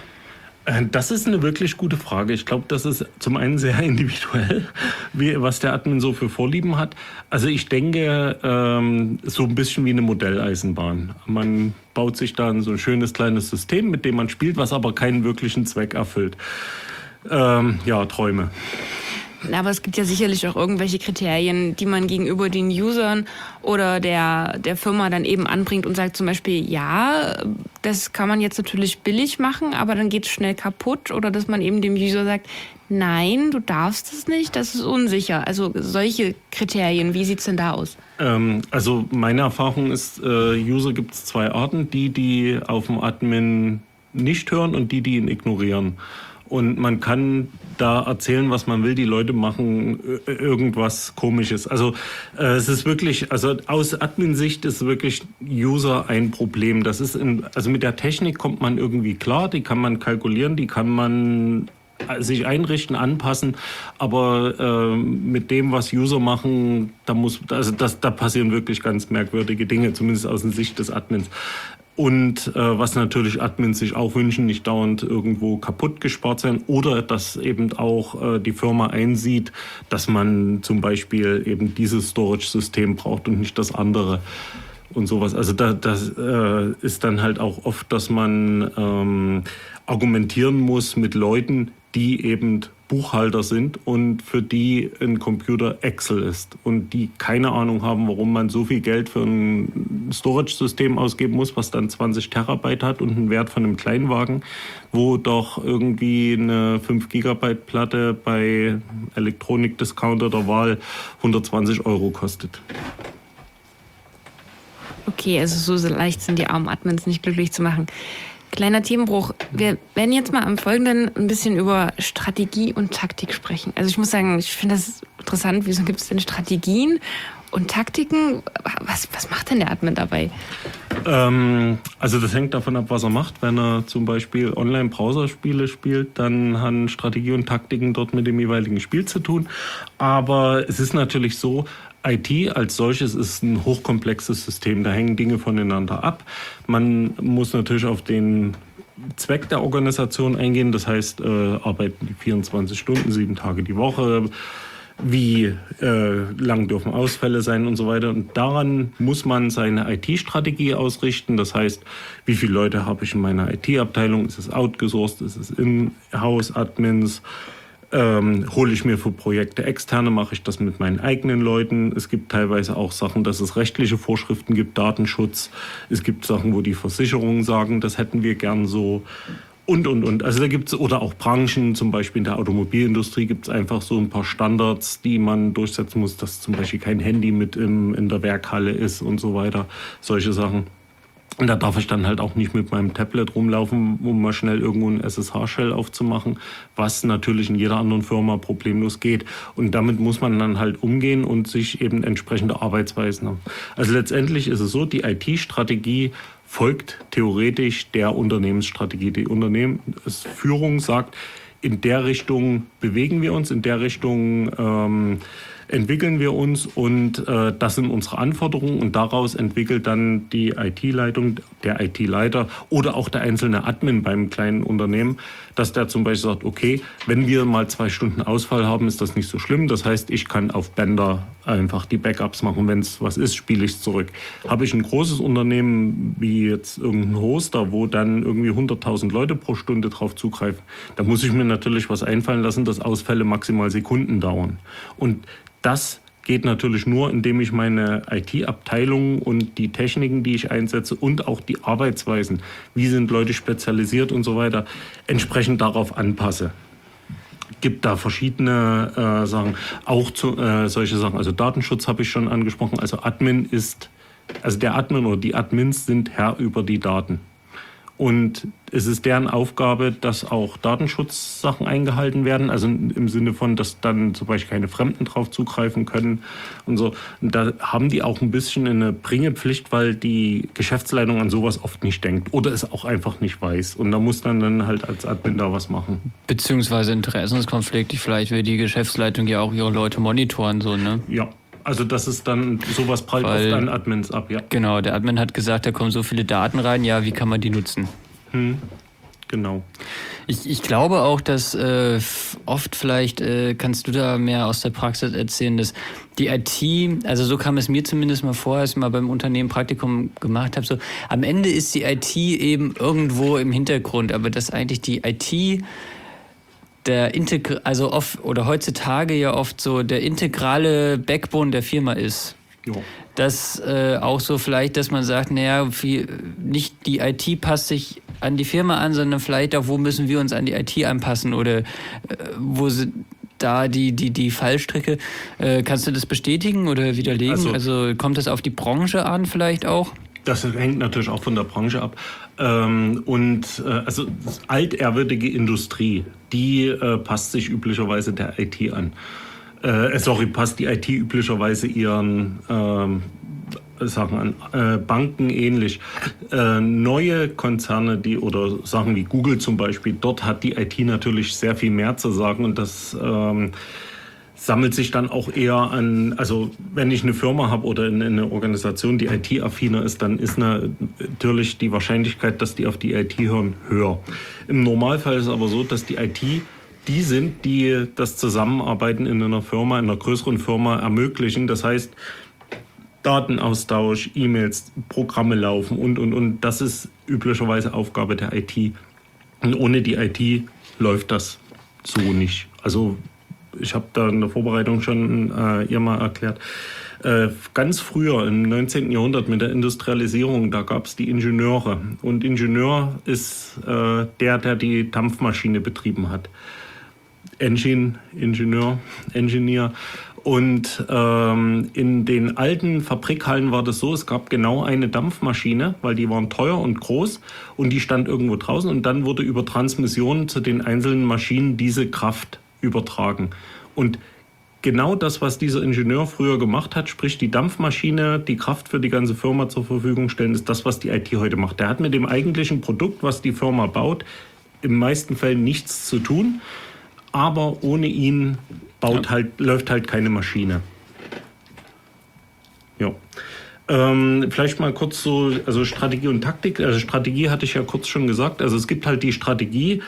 Das ist eine wirklich gute Frage. Ich glaube, das ist zum einen sehr individuell, wie, was der Admin so für Vorlieben hat. Also ich denke, ähm, so ein bisschen wie eine Modelleisenbahn. Man baut sich dann so ein schönes kleines System, mit dem man spielt, was aber keinen wirklichen Zweck erfüllt. Ähm, ja, Träume. Aber es gibt ja sicherlich auch irgendwelche Kriterien, die man gegenüber den Usern oder der, der Firma dann eben anbringt und sagt zum Beispiel, ja, das kann man jetzt natürlich billig machen, aber dann geht es schnell kaputt. Oder dass man eben dem User sagt, nein, du darfst es nicht, das ist unsicher. Also solche Kriterien, wie sieht es denn da aus? Ähm, also meine Erfahrung ist, äh, User gibt es zwei Arten, die, die auf dem Admin nicht hören und die, die ihn ignorieren. Und man kann da erzählen, was man will. Die Leute machen irgendwas Komisches. Also äh, es ist wirklich, also aus Admin-Sicht ist wirklich User ein Problem. Das ist in, also mit der Technik kommt man irgendwie klar. Die kann man kalkulieren, die kann man sich einrichten, anpassen. Aber äh, mit dem, was User machen, da muss, also das, da passieren wirklich ganz merkwürdige Dinge, zumindest aus der Sicht des Admins. Und äh, was natürlich Admins sich auch wünschen, nicht dauernd irgendwo kaputt gespart sein oder dass eben auch äh, die Firma einsieht, dass man zum Beispiel eben dieses Storage-System braucht und nicht das andere und sowas. Also da, das äh, ist dann halt auch oft, dass man ähm, argumentieren muss mit Leuten, die eben Buchhalter sind und für die ein Computer Excel ist und die keine Ahnung haben, warum man so viel Geld für ein Storage-System ausgeben muss, was dann zwanzig Terabyte hat und einen Wert von einem Kleinwagen, wo doch irgendwie eine fünf Gigabyte Platte bei Elektronik-Discounter der Wahl hundertzwanzig Euro kostet. Okay, also so leicht sind die armen Admins nicht glücklich zu machen. Kleiner Themenbruch. Wir werden jetzt mal am Folgenden ein bisschen über Strategie und Taktik sprechen. Also ich muss sagen, ich finde das interessant. Wieso gibt es denn Strategien und Taktiken? Was, was macht denn der Admin dabei? Ähm, also das hängt davon ab, was er macht. Wenn er zum Beispiel Online-Browser-Spiele spielt, dann haben Strategie und Taktiken dort mit dem jeweiligen Spiel zu tun. Aber es ist natürlich so, I T als solches ist ein hochkomplexes System. Da hängen Dinge voneinander ab. Man muss natürlich auf den Zweck der Organisation eingehen. Das heißt, äh, arbeiten die vierundzwanzig Stunden, sieben Tage die Woche. Wie äh, lang dürfen Ausfälle sein und so weiter. Und daran muss man seine I T-Strategie ausrichten. Das heißt, wie viele Leute habe ich in meiner I T-Abteilung? Ist es outgesourced? Ist es In-House-Admins? Ähm, hole ich mir für Projekte externe? Mache ich das mit meinen eigenen Leuten? Es gibt teilweise auch Sachen, dass es rechtliche Vorschriften gibt, Datenschutz. Es gibt Sachen, wo die Versicherungen sagen, das hätten wir gern so. Und, und, und. Also da gibt es, oder auch Branchen, zum Beispiel in der Automobilindustrie gibt es einfach so ein paar Standards, die man durchsetzen muss, dass zum Beispiel kein Handy mit im, in der Werkhalle ist und so weiter. Solche Sachen. Und da darf ich dann halt auch nicht mit meinem Tablet rumlaufen, um mal schnell irgendwo ein S S H-Shell aufzumachen, was natürlich in jeder anderen Firma problemlos geht. Und damit muss man dann halt umgehen und sich eben entsprechende Arbeitsweisen haben. Also letztendlich ist es so, die I T-Strategie folgt theoretisch der Unternehmensstrategie. Die Unternehmensführung sagt, in der Richtung bewegen wir uns, in der Richtung ähm, entwickeln wir uns und äh, das sind unsere Anforderungen und daraus entwickelt dann die I T-Leitung, der I T-Leiter oder auch der einzelne Admin beim kleinen Unternehmen, dass der zum Beispiel sagt, okay, wenn wir mal zwei Stunden Ausfall haben, ist das nicht so schlimm. Das heißt, ich kann auf Bänder einfach die Backups machen. Wenn es was ist, spiele ich es zurück. Habe ich ein großes Unternehmen wie jetzt irgendein Hoster, wo dann irgendwie hunderttausend Leute pro Stunde drauf zugreifen, da muss ich mir natürlich was einfallen lassen, dass Ausfälle maximal Sekunden dauern. Und das geht natürlich nur, indem ich meine I T-Abteilung und die Techniken, die ich einsetze und auch die Arbeitsweisen, wie sind Leute spezialisiert und so weiter, entsprechend darauf anpasse. Gibt da verschiedene äh, Sachen, auch zu, äh, solche Sachen. Also Datenschutz habe ich schon angesprochen. Also Admin ist, also der Admin oder die Admins sind Herr über die Daten. Und es ist deren Aufgabe, dass auch Datenschutzsachen eingehalten werden. Also im Sinne von, dass dann zum Beispiel keine Fremden drauf zugreifen können und so. Und da haben die auch ein bisschen eine Bringepflicht, weil die Geschäftsleitung an sowas oft nicht denkt oder es auch einfach nicht weiß. Und da muss dann, dann halt als Admin da was machen. Beziehungsweise Interessenskonflikte, vielleicht will die Geschäftsleitung ja auch ihre Leute monitoren, so, ne? Ja. Also das ist dann, sowas prallt Weil, oft an Admins ab, ja. Genau, der Admin hat gesagt, da kommen so viele Daten rein, ja, wie kann man die nutzen? Hm, genau. Ich, ich glaube auch, dass äh, oft vielleicht, äh, kannst du da mehr aus der Praxis erzählen, dass die I T, also so kam es mir zumindest mal vor, als ich mal beim Unternehmen Praktikum gemacht habe, so am Ende ist die I T eben irgendwo im Hintergrund, aber dass eigentlich die I T der Integr- also oft oder heutzutage ja oft so der integrale Backbone der Firma ist. Jo. Dass äh, auch so vielleicht, dass man sagt, naja, viel, nicht die I T passt sich an die Firma an, sondern vielleicht auch, wo müssen wir uns an die I T anpassen oder äh, wo sind da die, die, die Fallstricke. Äh, kannst du das bestätigen oder widerlegen? Also, also kommt das auf die Branche an vielleicht auch? Das hängt natürlich auch von der Branche ab. Ähm, und äh, also altehrwürdige Industrie, die äh, passt sich üblicherweise der I T an. Äh, sorry, passt die I T üblicherweise ihren ähm, Sachen an. Äh, Banken ähnlich. Äh, neue Konzerne, die oder Sachen wie Google zum Beispiel, dort hat die I T natürlich sehr viel mehr zu sagen und das ähm, sammelt sich dann auch eher an, also wenn ich eine Firma habe oder eine Organisation, die I T-affiner ist, dann ist natürlich die Wahrscheinlichkeit, dass die auf die I T hören, höher. Im Normalfall ist es aber so, dass die I T die sind, die das Zusammenarbeiten in einer Firma, in einer größeren Firma ermöglichen. Das heißt, Datenaustausch, E-Mails, Programme laufen und, und, und. Das ist üblicherweise Aufgabe der I T. Und ohne die I T läuft das so nicht. Also ich habe da in der Vorbereitung schon äh, ihr mal erklärt, äh, ganz früher im neunzehnten Jahrhundert mit der Industrialisierung, da gab es die Ingenieure. Und Ingenieur ist äh, der, der die Dampfmaschine betrieben hat. Engine, Ingenieur, Engineer. Und ähm, in den alten Fabrikhallen war das so, es gab genau eine Dampfmaschine, weil die waren teuer und groß und die stand irgendwo draußen und dann wurde über Transmission zu den einzelnen Maschinen diese Kraft übertragen. Und genau das, was dieser Ingenieur früher gemacht hat, sprich die Dampfmaschine, die Kraft für die ganze Firma zur Verfügung stellen, ist das, was die I T heute macht. Der hat mit dem eigentlichen Produkt, was die Firma baut, in meisten Fällen nichts zu tun, aber ohne ihn baut Ja. halt, läuft halt keine Maschine. Ja. Ähm, vielleicht mal kurz so, also Strategie und Taktik. Also Strategie hatte ich ja kurz schon gesagt. Also es gibt halt die Strategie,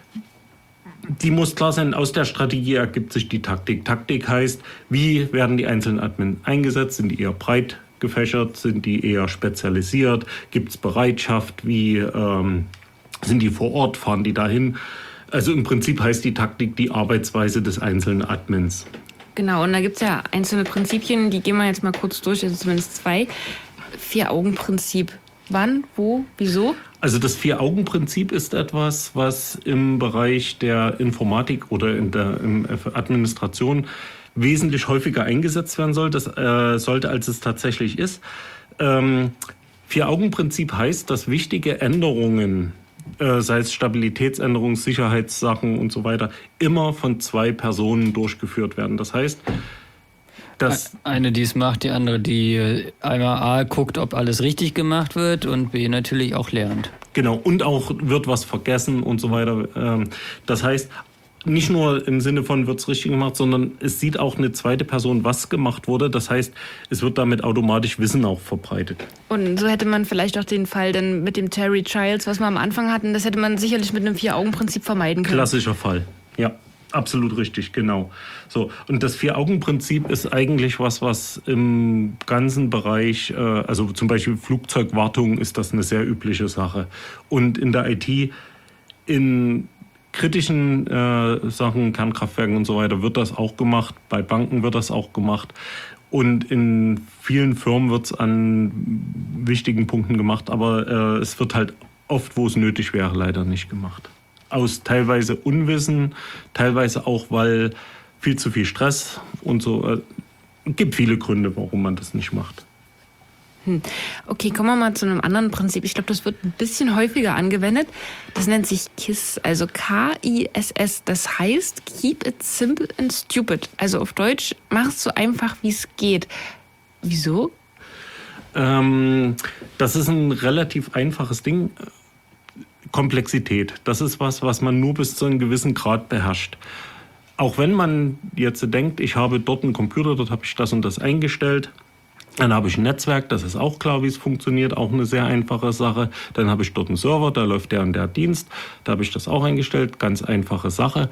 die muss klar sein, aus der Strategie ergibt sich die Taktik. Taktik heißt, wie werden die einzelnen Admin eingesetzt? Sind die eher breit gefächert? Sind die eher spezialisiert? Gibt es Bereitschaft? Wie ähm, sind die vor Ort? Fahren die dahin? Also im Prinzip heißt die Taktik die Arbeitsweise des einzelnen Admins. Genau, und da gibt es ja einzelne Prinzipien, die gehen wir jetzt mal kurz durch, also zumindest zwei. Vier-Augen-Prinzip. Wann, wo, wieso? Also das Vier-Augen-Prinzip ist etwas, was im Bereich der Informatik oder in der in Administration wesentlich häufiger eingesetzt werden soll, das, äh, sollte, als es tatsächlich ist. Ähm, Vier-Augen-Prinzip heißt, dass wichtige Änderungen, äh, sei es Stabilitätsänderungen, Sicherheitssachen und so weiter, immer von zwei Personen durchgeführt werden. Das heißt, dass Eine, die es macht, die andere, die äh, einmal A guckt, ob alles richtig gemacht wird und B natürlich auch lernt. Genau, und auch wird was vergessen und so weiter. Ähm, Das heißt, nicht nur im Sinne von wird es richtig gemacht, sondern es sieht auch eine zweite Person, was gemacht wurde. Das heißt, es wird damit automatisch Wissen auch verbreitet. Und so hätte man vielleicht auch den Fall dann mit dem Terry Childs, was wir am Anfang hatten, das hätte man sicherlich mit einem Vier-Augen-Prinzip vermeiden können. Klassischer Fall, ja. Absolut richtig, genau. So, und das Vier-Augen-Prinzip ist eigentlich was, was im ganzen Bereich, äh, also zum Beispiel Flugzeugwartung ist das eine sehr übliche Sache. Und in der I T, in kritischen äh, Sachen, Kernkraftwerken und so weiter, wird das auch gemacht. Bei Banken wird das auch gemacht. Und in vielen Firmen wird es an wichtigen Punkten gemacht, aber äh, es wird halt oft, wo es nötig wäre, leider nicht gemacht. Aus teilweise Unwissen, teilweise auch, weil viel zu viel Stress und so. Es gibt viele Gründe, warum man das nicht macht. Hm. Okay, kommen wir mal zu einem anderen Prinzip. Ich glaube, das wird ein bisschen häufiger angewendet. Das nennt sich K I S S, also K I S S. Das heißt, keep it simple and stupid. Also auf Deutsch, mach es so einfach, wie es geht. Wieso? Ähm, das ist ein relativ einfaches Ding. Komplexität, das ist was, was man nur bis zu einem gewissen Grad beherrscht. Auch wenn man jetzt denkt, ich habe dort einen Computer, dort habe ich das und das eingestellt, dann habe ich ein Netzwerk, das ist auch klar, wie es funktioniert, auch eine sehr einfache Sache. Dann habe ich dort einen Server, da läuft der und der Dienst, da habe ich das auch eingestellt, ganz einfache Sache.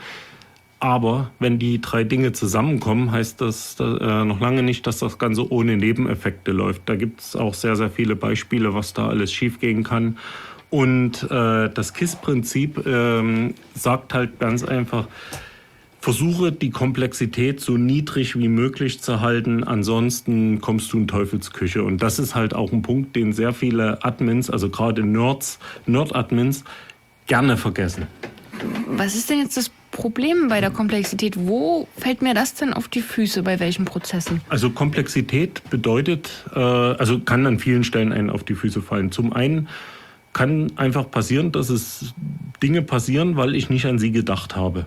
Aber wenn die drei Dinge zusammenkommen, heißt das äh, noch lange nicht, dass das Ganze ohne Nebeneffekte läuft. Da gibt es auch sehr, sehr viele Beispiele, was da alles schiefgehen kann. Und äh, das K I S-Prinzip ähm, sagt halt ganz einfach, versuche die Komplexität so niedrig wie möglich zu halten, ansonsten kommst du in Teufelsküche. Und das ist halt auch ein Punkt, den sehr viele Admins, also gerade Nerds, Nerd-Admins, gerne vergessen. Was ist denn jetzt das Problem bei der Komplexität? Wo fällt mir das denn auf die Füße, bei welchen Prozessen? Also Komplexität bedeutet, äh, also kann an vielen Stellen einen auf die Füße fallen. Zum einen kann einfach passieren, dass es Dinge passieren, weil ich nicht an sie gedacht habe.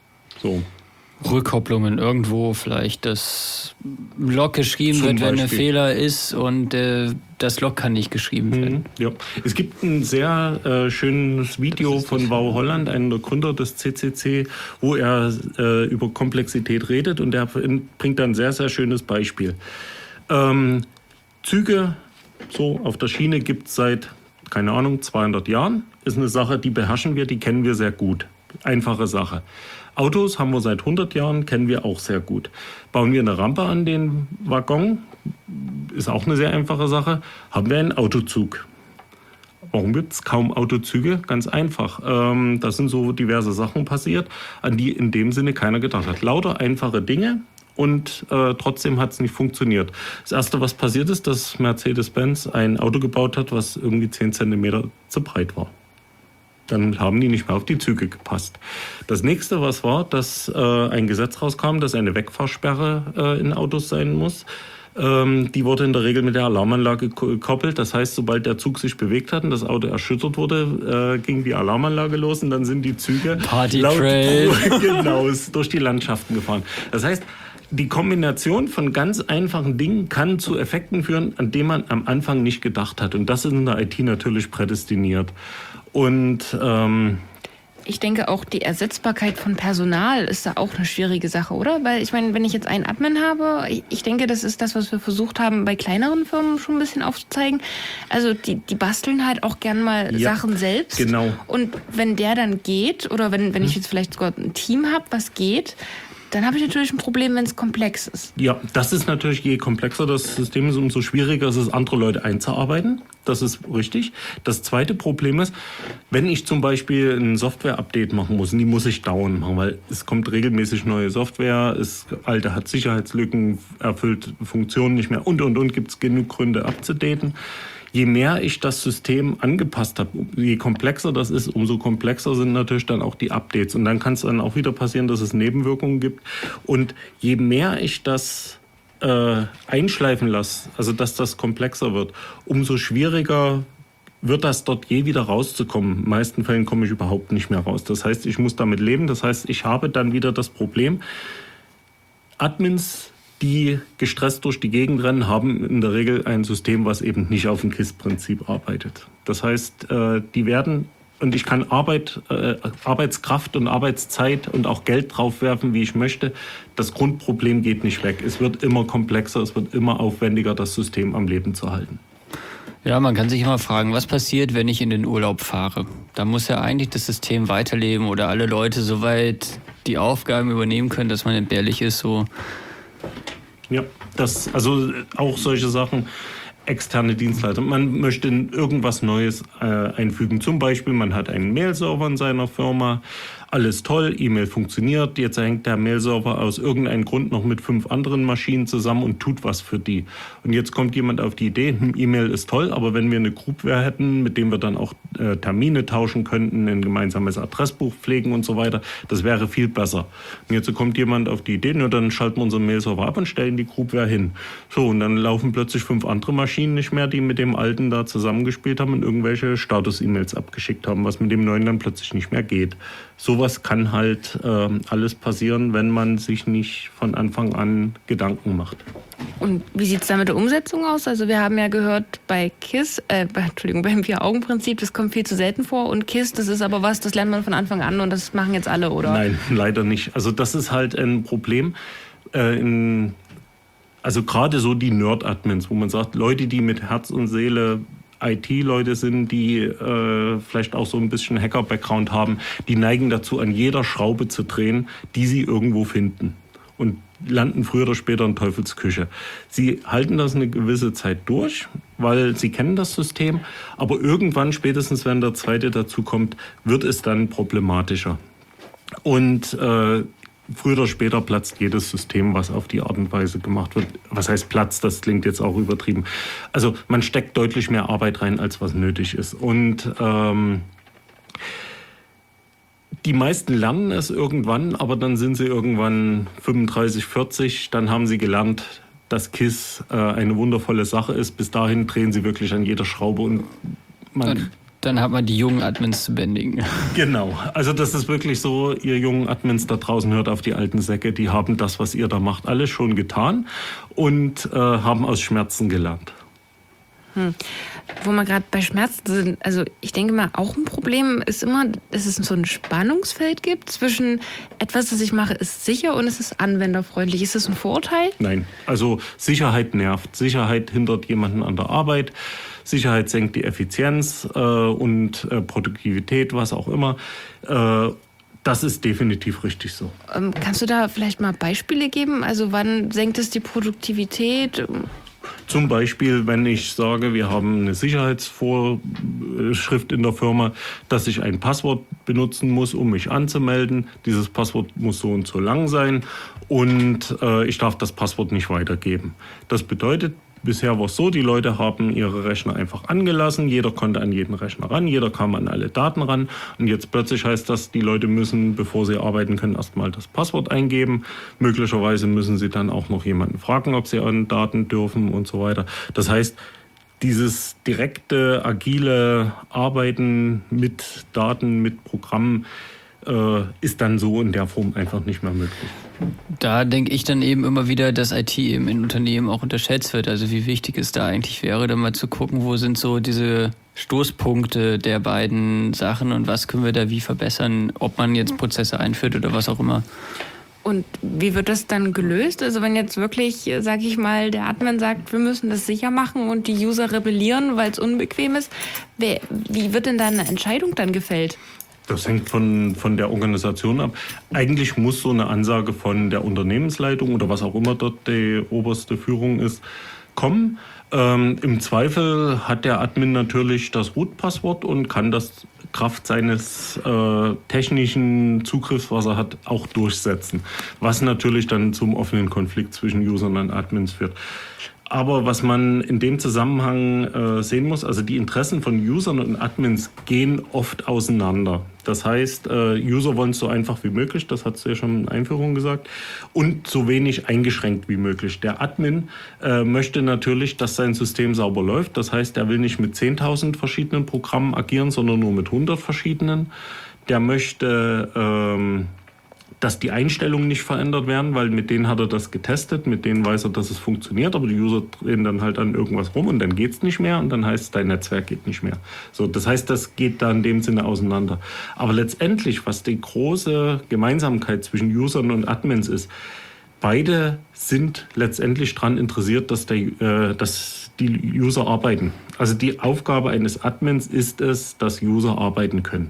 So. Rückkopplungen irgendwo, vielleicht das Log geschrieben Zum wird, wenn ein Beispiel. Fehler ist und äh, das Log kann nicht geschrieben werden. Mhm, ja. Es gibt ein sehr äh, schönes Video von Wau Holland, einem der Gründer des C C C, wo er äh, über Komplexität redet und er bringt da ein sehr, sehr schönes Beispiel. Ähm, Züge so auf der Schiene gibt es seit, keine Ahnung, zweihundert Jahren. Ist eine Sache, die beherrschen wir, die kennen wir sehr gut. Einfache Sache. Autos haben wir seit hundert Jahren, kennen wir auch sehr gut. Bauen wir eine Rampe an den Waggon, ist auch eine sehr einfache Sache, haben wir einen Autozug. Warum gibt es kaum Autozüge? Ganz einfach. Ähm, da sind so diverse Sachen passiert, an die in dem Sinne keiner gedacht hat. Lauter einfache Dinge und äh, trotzdem hat es nicht funktioniert. Das Erste, was passiert ist, dass Mercedes-Benz ein Auto gebaut hat, was irgendwie zehn Zentimeter zu breit war. Dann haben die nicht mehr auf die Züge gepasst. Das nächste, was war, dass äh, ein Gesetz rauskam, dass eine Wegfahrsperre äh, in Autos sein muss. Ähm, die wurde in der Regel mit der Alarmanlage gekoppelt. Das heißt, sobald der Zug sich bewegt hat und das Auto erschüttert wurde, äh, ging die Alarmanlage los und dann sind die Züge Party laut Trail. genau durch die Landschaften gefahren. Das heißt, die Kombination von ganz einfachen Dingen kann zu Effekten führen, an denen man am Anfang nicht gedacht hat. Und das ist in der I T natürlich prädestiniert. Und ähm, ich denke auch, die Ersetzbarkeit von Personal ist da auch eine schwierige Sache, oder? Weil ich meine, wenn ich jetzt einen Admin habe, ich, ich denke, das ist das, was wir versucht haben, bei kleineren Firmen schon ein bisschen aufzuzeigen. Also die, die basteln halt auch gern mal ja, Sachen selbst. Genau. Und wenn der dann geht, oder wenn, wenn ich jetzt vielleicht sogar ein Team habe, was geht, dann habe ich natürlich ein Problem, wenn es komplex ist. Ja, das ist natürlich, je komplexer das System ist, umso schwieriger ist es, andere Leute einzuarbeiten. Das ist richtig. Das zweite Problem ist, wenn ich zum Beispiel ein Software-Update machen muss, und die muss ich dauernd machen, weil es kommt regelmäßig neue Software, es, alte hat Sicherheitslücken, erfüllt Funktionen nicht mehr und, und, und, gibt es genug Gründe abzudaten. Je mehr ich das System angepasst habe, je komplexer das ist, umso komplexer sind natürlich dann auch die Updates. Und dann kann es dann auch wieder passieren, dass es Nebenwirkungen gibt. Und je mehr ich das äh, einschleifen lasse, also dass das komplexer wird, umso schwieriger wird das dort je wieder rauszukommen. In den meisten Fällen komme ich überhaupt nicht mehr raus. Das heißt, ich muss damit leben. Das heißt, ich habe dann wieder das Problem, Admins, die gestresst durch die Gegend rennen, haben in der Regel ein System, was eben nicht auf dem K I S-Prinzip arbeitet. Das heißt, die werden, und ich kann Arbeit, Arbeitskraft und Arbeitszeit und auch Geld draufwerfen, wie ich möchte. Das Grundproblem geht nicht weg. Es wird immer komplexer, es wird immer aufwendiger, das System am Leben zu halten. Ja, man kann sich immer fragen, was passiert, wenn ich in den Urlaub fahre? Da muss ja eigentlich das System weiterleben oder alle Leute soweit die Aufgaben übernehmen können, dass man entbehrlich ist, so. Ja, das, also auch solche Sachen, externe Dienstleister. Man möchte irgendwas Neues äh, einfügen. Zum Beispiel, man hat einen Mail-Server in seiner Firma. Alles toll, E-Mail funktioniert. Jetzt hängt der Mail-Server aus irgendeinem Grund noch mit fünf anderen Maschinen zusammen und tut was für die. Und jetzt kommt jemand auf die Idee, hm, E-Mail ist toll, aber wenn wir eine Groupware hätten, mit dem wir dann auch äh, Termine tauschen könnten, ein gemeinsames Adressbuch pflegen und so weiter, das wäre viel besser. Und jetzt kommt jemand auf die Idee, nur dann schalten wir unseren Mail-Server ab und stellen die Groupware hin. So, und dann laufen plötzlich fünf andere Maschinen nicht mehr, die mit dem alten da zusammengespielt haben und irgendwelche Status-E-Mails abgeschickt haben, was mit dem neuen dann plötzlich nicht mehr geht. Sowas kann halt äh, alles passieren, wenn man sich nicht von Anfang an Gedanken macht. Und wie sieht es da mit der Umsetzung aus? Also wir haben ja gehört bei K I S, äh, bei, Entschuldigung, beim Vier-Augen-Prinzip, das kommt viel zu selten vor. Und K I S, das ist aber was, das lernt man von Anfang an und das machen jetzt alle, oder? Nein, leider nicht. Also das ist halt ein Problem. Äh, in, also gerade so die Nerd-Admins, wo man sagt, Leute, die mit Herz und Seele I T-Leute sind, die äh, vielleicht auch so ein bisschen Hacker-Background haben, die neigen dazu, an jeder Schraube zu drehen, die sie irgendwo finden. Und landen früher oder später in Teufelsküche. Sie halten das eine gewisse Zeit durch, weil sie kennen das System, aber irgendwann, spätestens wenn der zweite dazu kommt, wird es dann problematischer. Und äh, früher oder später platzt jedes System, was auf die Art und Weise gemacht wird. Was heißt Platz? Das klingt jetzt auch übertrieben. Also man steckt deutlich mehr Arbeit rein, als was nötig ist. Und ähm, die meisten lernen es irgendwann, aber dann sind sie irgendwann fünfunddreißig, vierzig. Dann haben sie gelernt, dass K I S äh, eine wundervolle Sache ist. Bis dahin drehen sie wirklich an jeder Schraube und man... Dann, dann hat man die jungen Admins zu bändigen. Genau, also das ist wirklich so, ihr jungen Admins da draußen, hört auf die alten Säcke, die haben das, was ihr da macht, alles schon getan und äh, haben aus Schmerzen gelernt. Hm. Wo wir gerade bei Schmerzen sind, also ich denke mal, auch ein Problem ist immer, dass es so ein Spannungsfeld gibt zwischen etwas, das ich mache, ist sicher und es ist anwenderfreundlich. Ist das ein Vorurteil? Nein, also Sicherheit nervt. Sicherheit hindert jemanden an der Arbeit. Sicherheit senkt die Effizienz äh, und äh, Produktivität, was auch immer. Äh, das ist definitiv richtig so. Ähm, kannst du da vielleicht mal Beispiele geben? Also wann senkt es die Produktivität? Zum Beispiel, wenn ich sage, wir haben eine Sicherheitsvorschrift in der Firma, dass ich ein Passwort benutzen muss, um mich anzumelden. Dieses Passwort muss so und so lang sein und äh, ich darf das Passwort nicht weitergeben. Das bedeutet, bisher war es so, die Leute haben ihre Rechner einfach angelassen, jeder konnte an jeden Rechner ran, jeder kam an alle Daten ran und jetzt plötzlich heißt das, die Leute müssen, bevor sie arbeiten können, erstmal das Passwort eingeben. Möglicherweise müssen sie dann auch noch jemanden fragen, ob sie an Daten dürfen und so weiter. Das heißt, dieses direkte, agile Arbeiten mit Daten, mit Programmen äh, ist dann so in der Form einfach nicht mehr möglich. Da denke ich dann eben immer wieder, dass I T eben in Unternehmen auch unterschätzt wird. Also wie wichtig es da eigentlich wäre, dann mal zu gucken, wo sind so diese Stoßpunkte der beiden Sachen und was können wir da wie verbessern, ob man jetzt Prozesse einführt oder was auch immer. Und wie wird das dann gelöst? Also wenn jetzt wirklich, sag ich mal, der Admin sagt, wir müssen das sicher machen und die User rebellieren, weil es unbequem ist, wer, wie wird denn da eine Entscheidung dann gefällt? Das hängt von, von der Organisation ab. Eigentlich muss so eine Ansage von der Unternehmensleitung oder was auch immer dort die oberste Führung ist, kommen. Ähm, Im Zweifel hat der Admin natürlich das Root-Passwort und kann das Kraft seines äh, technischen Zugriffs, was er hat, auch durchsetzen. Was natürlich dann zum offenen Konflikt zwischen Usern und Admins führt. Aber was man in dem Zusammenhang äh, sehen muss, also die Interessen von Usern und Admins gehen oft auseinander. Das heißt, äh, User wollen es so einfach wie möglich, das hat sie ja schon in der Einführung gesagt, und so wenig eingeschränkt wie möglich. Der Admin äh, möchte natürlich, dass sein System sauber läuft. Das heißt, er will nicht mit zehntausend verschiedenen Programmen agieren, sondern nur mit hundert verschiedenen. Der möchte... Ähm, dass die Einstellungen nicht verändert werden, weil mit denen hat er das getestet, mit denen weiß er, dass es funktioniert, aber die User drehen dann halt an irgendwas rum und dann geht's nicht mehr und dann heißt es, dein Netzwerk geht nicht mehr. So, das heißt, das geht da in dem Sinne auseinander. Aber letztendlich, was die große Gemeinsamkeit zwischen Usern und Admins ist, beide sind letztendlich daran interessiert, dass, der, äh, dass die User arbeiten. Also die Aufgabe eines Admins ist es, dass User arbeiten können.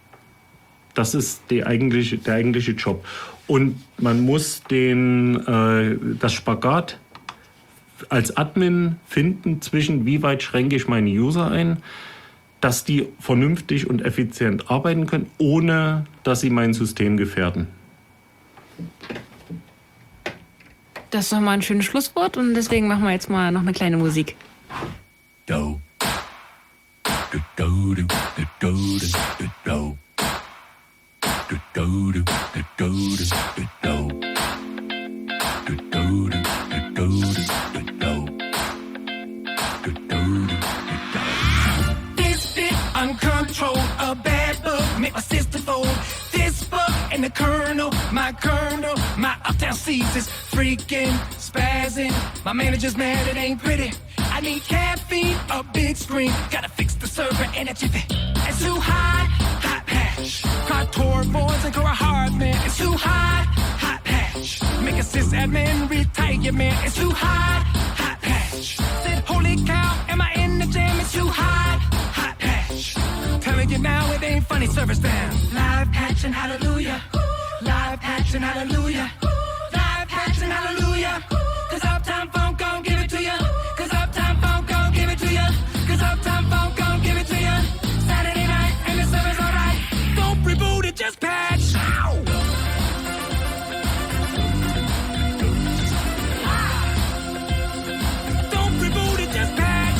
Das ist die eigentliche, der eigentliche Job. Und man muss den, äh, das Spagat als Admin finden zwischen, wie weit schränke ich meine User ein, dass die vernünftig und effizient arbeiten können, ohne dass sie mein System gefährden. Das ist doch mal ein schönes Schlusswort und deswegen machen wir jetzt mal noch eine kleine Musik. Do. Do, do, do, do, do, do, do. Do do do do do do do do do do do do do do do. This bit uncontrolled, a bad bug, make my system fold. This bug in the kernel, my kernel, my uptown seeds is freaking spazzing. My manager's mad, it ain't pretty. I need caffeine, a big screen, gotta fix the server and a jiffy. It's too hot, hot patch. Cry Tor boys and go a hard man. It's too hot, hot patch. Make a sysadmin retire, man. It's too hot, hot patch. Said, holy cow, am I in the jam? It's too hot, hot patch. Telling you now, it ain't funny, service down. Live patch and hallelujah. Live patch and hallelujah. Live patch and hallelujah. Cause Uptime Phone gon' give it to ya. Cause Uptime Phone gon' give it to ya. Cause Uptime Phone gon' give it to ya. Saturday night and the server's alright. Don't reboot it, just patch. Ow! Don't reboot it, just patch.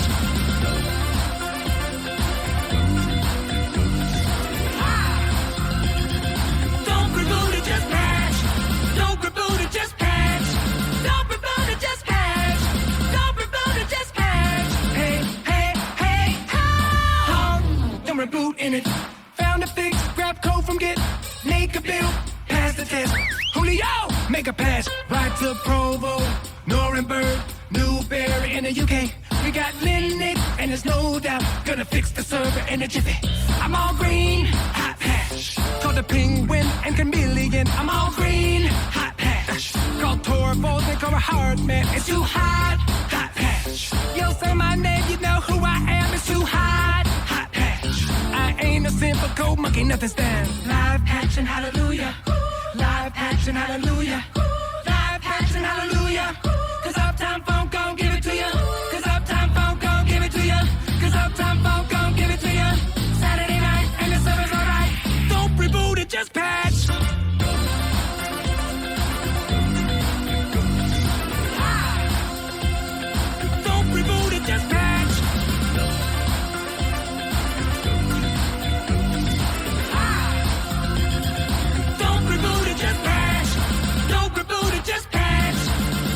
Don't reboot it, just patch. Don't reboot it, just patch. Don't reboot it, just patch. Don't reboot it, just patch. Hey, hey, hey, oh! Don't reboot in it. Found a fix, grab code from Git, make a build, pass the test. Julio, make a pass, right to Provo, Nuremberg, Newberry in the U K. We got Linux, and there's no doubt, gonna fix the server in a jiffy. I'm all green, hot patch. Called the Penguin and Chameleon, I'm all green, hot patch. Called Torvalds and Cora Hardman, it's too hot, hot patch. You'll say my name, you know who I am, it's too hot, hot patch. I ain't a simple code monkey, nothing stand. Live patch and hallelujah. Live patch and hallelujah. Live patch and hallelujah. Cause Uptime Phone gon' give it to ya. Cause Uptime Phone gon' give it to ya. Cause Uptime Phone gon' give it to ya. Saturday night and the server's alright. Don't reboot it, just patch. Don't reboot it, just patch. Don't reboot it, just patch. Don't reboot it, just patch.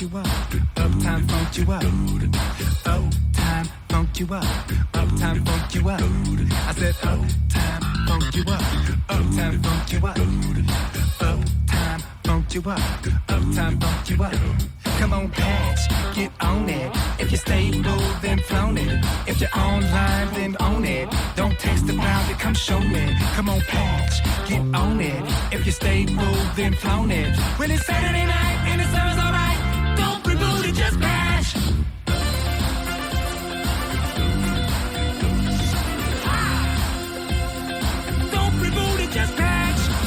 you up. Uptime funk you up. Uptime funk you up. Uptime funk you up. I said uptime funk you up. Uptime funk you up. Uptime funk you up. Uptime funk you up. Come on, Patch, get on it. If you're stable, then flown it. If you're online, then own it. Don't text about it, come show me. Come on, Patch, get on it. If you're stable, then flown it. When it's Saturday night and the server's alright, don't reboot it, just patch. Don't reboot it, just patch.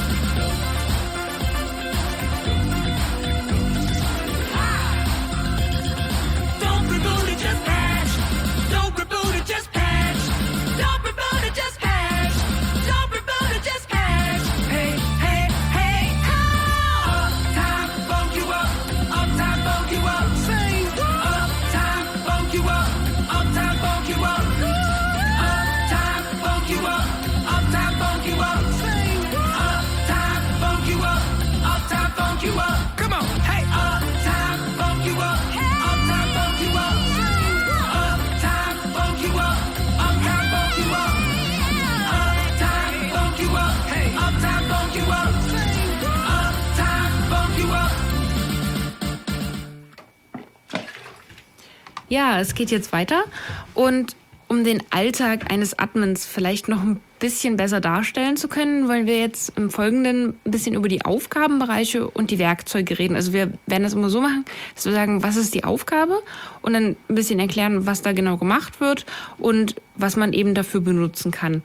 Ja, es geht jetzt weiter und um den Alltag eines Admins vielleicht noch ein bisschen besser darstellen zu können, wollen wir jetzt im Folgenden ein bisschen über die Aufgabenbereiche und die Werkzeuge reden. Also wir werden das immer so machen, dass wir sagen, was ist die Aufgabe und dann ein bisschen erklären, was da genau gemacht wird und was man eben dafür benutzen kann.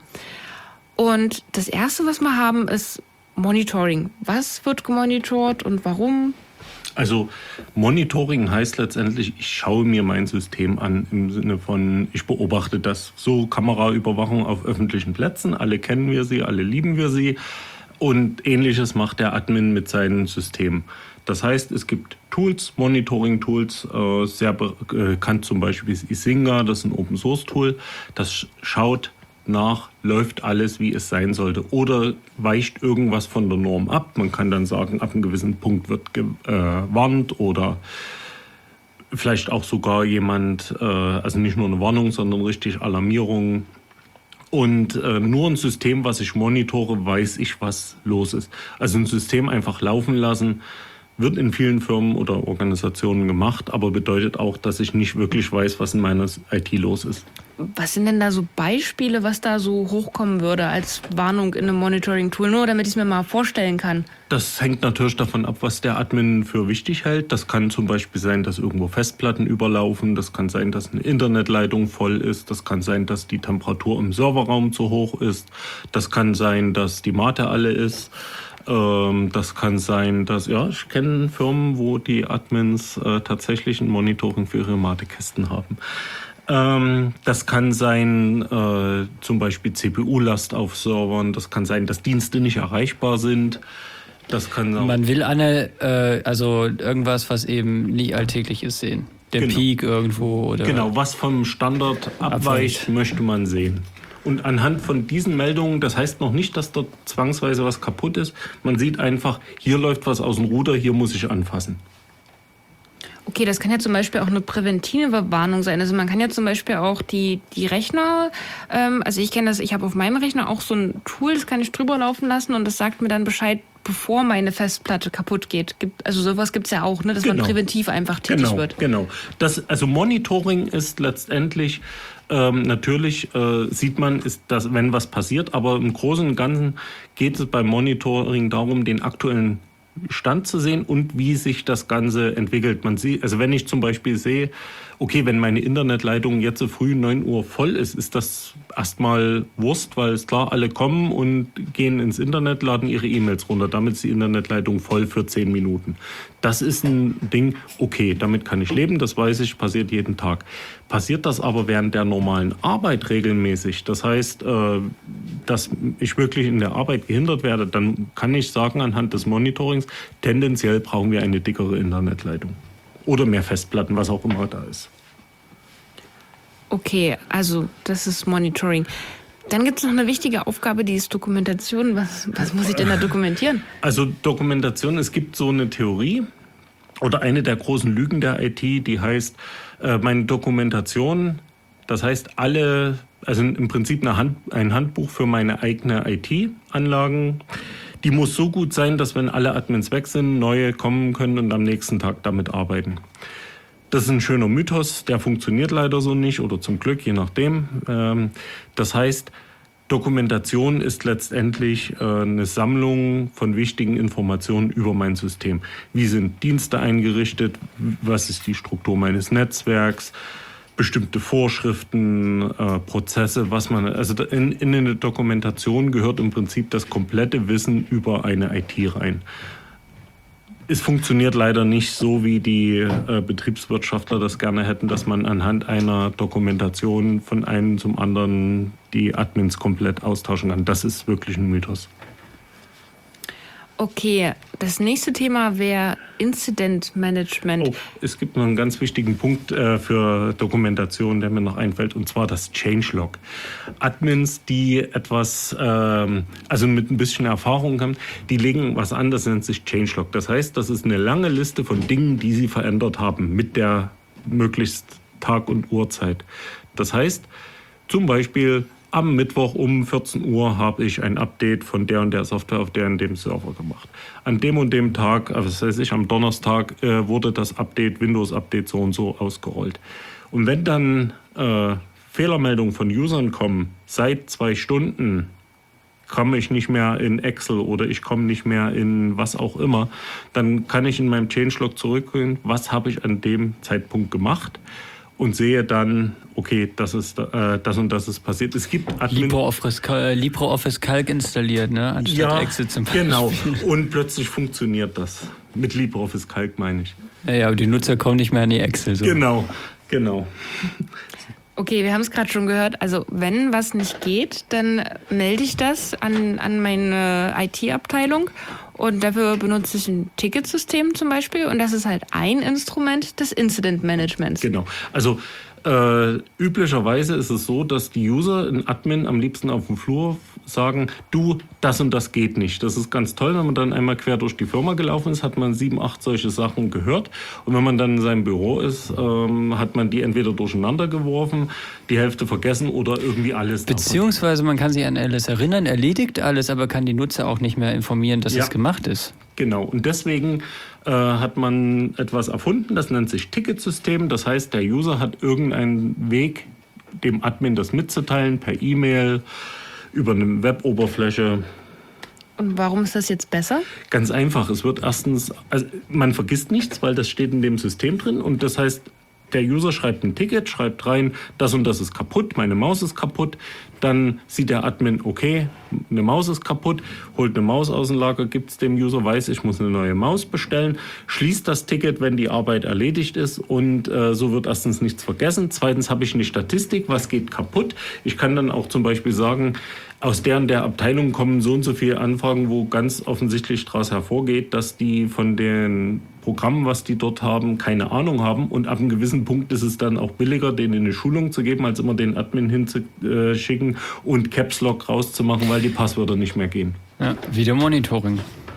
Und das Erste, was wir haben, ist Monitoring. Was wird gemonitort und warum? Also Monitoring heißt letztendlich, ich schaue mir mein System an im Sinne von, ich beobachte das. So Kameraüberwachung auf öffentlichen Plätzen, alle kennen wir sie, alle lieben wir sie. Und Ähnliches macht der Admin mit seinem System. Das heißt, es gibt Tools, Monitoring-Tools, äh, sehr bekannt zum Beispiel ist Isinga, das ist ein Open-Source-Tool, das schaut nach, läuft alles, wie es sein sollte oder weicht irgendwas von der Norm ab. Man kann dann sagen, ab einem gewissen Punkt wird gewarnt oder vielleicht auch sogar jemand, äh, also nicht nur eine Warnung, sondern richtig Alarmierung. Und äh, nur ein System, was ich monitore, weiß ich, was los ist. Also ein System einfach laufen lassen, wird in vielen Firmen oder Organisationen gemacht, aber bedeutet auch, dass ich nicht wirklich weiß, was in meiner I T los ist. Was sind denn da so Beispiele, was da so hochkommen würde als Warnung in einem Monitoring-Tool? Nur damit ich es mir mal vorstellen kann. Das hängt natürlich davon ab, was der Admin für wichtig hält. Das kann zum Beispiel sein, dass irgendwo Festplatten überlaufen. Das kann sein, dass eine Internetleitung voll ist. Das kann sein, dass die Temperatur im Serverraum zu hoch ist. Das kann sein, dass die Mate alle ist. Das kann sein, dass, ja, ich kenne Firmen, wo die Admins äh, tatsächlich ein Monitoring für ihre Matekästen haben. Ähm, das kann sein, äh, zum Beispiel C P U-Last auf Servern. Das kann sein, dass Dienste nicht erreichbar sind. Das kann auch Man will eine, äh, also irgendwas, was eben nicht alltäglich ist, sehen. Der Genau. Peak irgendwo oder. Genau, was vom Standard abweicht, möchte man sehen. Und anhand von diesen Meldungen, das heißt noch nicht, dass dort zwangsweise was kaputt ist. Man sieht einfach, hier läuft was aus dem Ruder, hier muss ich anfassen. Okay, das kann ja zum Beispiel auch eine präventive Warnung sein. Also man kann ja zum Beispiel auch die, die Rechner, ähm, also ich kenne das, ich habe auf meinem Rechner auch so ein Tool, das kann ich drüber laufen lassen und das sagt mir dann Bescheid, bevor meine Festplatte kaputt geht. Gibt, also sowas gibt es ja auch, ne, dass Genau. man präventiv einfach tätig Genau, wird. genau. Das, also Monitoring ist letztendlich, ähm, natürlich äh, sieht man, ist das, wenn was passiert, aber im Großen und Ganzen geht es beim Monitoring darum, den aktuellen Stand zu sehen und wie sich das Ganze entwickelt. Man sieht, also wenn ich zum Beispiel sehe, okay, wenn meine Internetleitung jetzt so früh neun Uhr voll ist, ist das erstmal Wurst, weil es klar, alle kommen und gehen ins Internet, laden ihre E-Mails runter. Damit ist die Internetleitung voll für zehn Minuten. Das ist ein Ding, okay, damit kann ich leben, das weiß ich, passiert jeden Tag. Passiert das aber während der normalen Arbeit regelmäßig, das heißt, äh, dass ich wirklich in der Arbeit gehindert werde, dann kann ich sagen anhand des Monitorings, tendenziell brauchen wir eine dickere Internetleitung. Oder mehr Festplatten, was auch immer da ist. Okay, also das ist Monitoring. Dann gibt es noch eine wichtige Aufgabe, die ist Dokumentation. Was, was muss ich denn da dokumentieren? Also Dokumentation, es gibt so eine Theorie, oder eine der großen Lügen der I T, die heißt, äh, meine Dokumentation, das heißt alle, also im Prinzip eine Hand, ein Handbuch für meine eigene I T-Anlagen, die muss so gut sein, dass wenn alle Admins weg sind, neue kommen können und am nächsten Tag damit arbeiten. Das ist ein schöner Mythos, der funktioniert leider so nicht oder zum Glück, je nachdem. Ähm, das heißt, Dokumentation ist letztendlich äh, eine Sammlung von wichtigen Informationen über mein System. Wie sind Dienste eingerichtet? Was ist die Struktur meines Netzwerks? Bestimmte Vorschriften, äh, Prozesse, was man, also in, in eine Dokumentation gehört im Prinzip das komplette Wissen über eine I T rein. Es funktioniert leider nicht so, wie die äh, Betriebswirtschaftler das gerne hätten, dass man anhand einer Dokumentation von einem zum anderen die Admins komplett austauschen kann. Das ist wirklich ein Mythos. Okay, das nächste Thema wäre Incident Management. Oh, es gibt noch einen ganz wichtigen Punkt äh, für Dokumentation, der mir noch einfällt, und zwar das Changelog. Admins, die etwas, ähm, also mit ein bisschen Erfahrung haben, die legen was an, das nennt sich Changelog. Das heißt, das ist eine lange Liste von Dingen, die sie verändert haben mit der möglichst Tag und Uhrzeit. Das heißt, zum Beispiel am Mittwoch um vierzehn Uhr habe ich ein Update von der und der Software auf der und dem Server gemacht. An dem und dem Tag, also das heißt ich, am Donnerstag äh, wurde das Update, Windows-Update so und so ausgerollt. Und wenn dann äh, Fehlermeldungen von Usern kommen, seit zwei Stunden komme ich nicht mehr in Excel oder ich komme nicht mehr in was auch immer, dann kann ich in meinem Changelog zurückgehen, was habe ich an dem Zeitpunkt gemacht. Und sehe dann, okay, das ist äh, das und das ist passiert. Es gibt Admin LibreOffice, äh, LibreOffice Calc installiert, ne? Anstatt ja, Excel zum Beispiel. Genau. Und plötzlich funktioniert das. Mit LibreOffice Calc meine ich. Ja, ja, aber die Nutzer kommen nicht mehr an die Excel. So. Genau, genau. Okay, wir haben es gerade schon gehört. Also wenn was nicht geht, dann melde ich das an, an meine I T-Abteilung. Und dafür benutze ich ein Ticketsystem zum Beispiel. Und das ist halt ein Instrument des Incident Managements. Genau. Also äh, üblicherweise ist es so, dass die User, ein Admin, am liebsten auf dem Flur sagen, du, das und das geht nicht. Das ist ganz toll, wenn man dann einmal quer durch die Firma gelaufen ist, hat man sieben, acht solche Sachen gehört. Und wenn man dann in seinem Büro ist, ähm, hat man die entweder durcheinander geworfen, die Hälfte vergessen oder irgendwie alles. Beziehungsweise man kann sich an alles erinnern, erledigt alles, aber kann die Nutzer auch nicht mehr informieren, dass Ja. es gemacht ist. Genau, und deswegen äh, hat man etwas erfunden, das nennt sich Ticketsystem. Das heißt, der User hat irgendeinen Weg, dem Admin das mitzuteilen, per E-Mail, über eine Web-Oberfläche. Und warum ist das jetzt besser? Ganz einfach, es wird erstens, also man vergisst nichts, weil das steht in dem System drin und das heißt, der User schreibt ein Ticket, schreibt rein, das und das ist kaputt, meine Maus ist kaputt. Dann sieht der Admin, okay, eine Maus ist kaputt, holt eine Maus aus dem Lager, gibt es dem User, weiß, ich muss eine neue Maus bestellen, schließt das Ticket, wenn die Arbeit erledigt ist und äh, so wird erstens nichts vergessen. Zweitens habe ich eine Statistik, was geht kaputt. Ich kann dann auch zum Beispiel sagen, aus der und der Abteilung kommen so und so viele Anfragen, wo ganz offensichtlich daraus hervorgeht, dass die von den Programmen, was die dort haben, keine Ahnung haben. Und ab einem gewissen Punkt ist es dann auch billiger, denen eine Schulung zu geben, als immer den Admin hinzuschicken und Caps Lock rauszumachen, weil die Passwörter nicht mehr gehen. Ja, wieder Monitoring.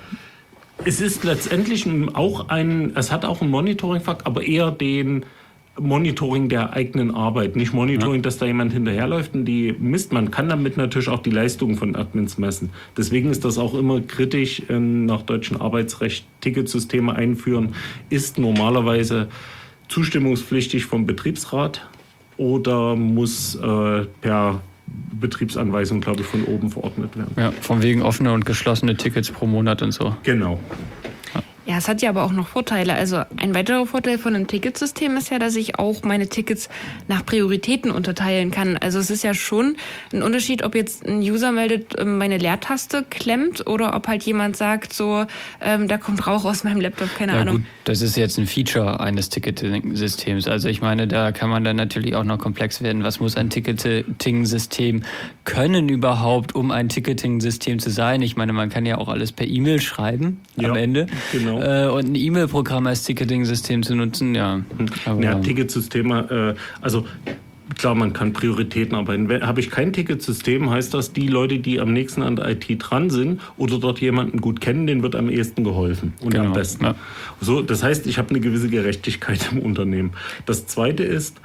Es ist letztendlich auch ein, es hat auch einen Monitoring-Fakt, aber eher den Monitoring der eigenen Arbeit, nicht Monitoring, ja. dass da jemand hinterherläuft und die misst. Man kann damit natürlich auch die Leistung von Admins messen. Deswegen ist das auch immer kritisch, nach deutschem Arbeitsrecht Ticketsysteme einführen, ist normalerweise zustimmungspflichtig vom Betriebsrat oder muss äh, per Betriebsanweisung, glaube ich, von oben verordnet werden. Ja, von wegen offene und geschlossene Tickets pro Monat und so. Genau. Ja, es hat ja aber auch noch Vorteile. Also ein weiterer Vorteil von einem Ticketsystem ist ja, dass ich auch meine Tickets nach Prioritäten unterteilen kann. Also es ist ja schon ein Unterschied, ob jetzt ein User meldet, meine Leertaste klemmt oder ob halt jemand sagt, so, ähm, da kommt Rauch aus meinem Laptop, keine Ja, Ahnung. gut, das ist jetzt ein Feature eines Ticketing-Systems. Also ich meine, da kann man dann natürlich auch noch komplex werden. Was muss ein Ticketing-System können überhaupt, um ein Ticketing-System zu sein? Ich meine, man kann ja auch alles per E-Mail schreiben Ja, am Ende. genau. Äh, und ein E-Mail-Programm als Ticketing-System zu nutzen, ja. Aber, Ja, Ticketsysteme, äh, also Klar, man kann Prioritäten arbeiten. Wenn- Habe ich kein Ticketsystem, heißt das, die Leute, die am nächsten an der I T dran sind oder dort jemanden gut kennen, denen wird am ehesten geholfen und Genau, am besten. ja. So, das heißt, ich habe eine gewisse Gerechtigkeit im Unternehmen. Das Zweite ist,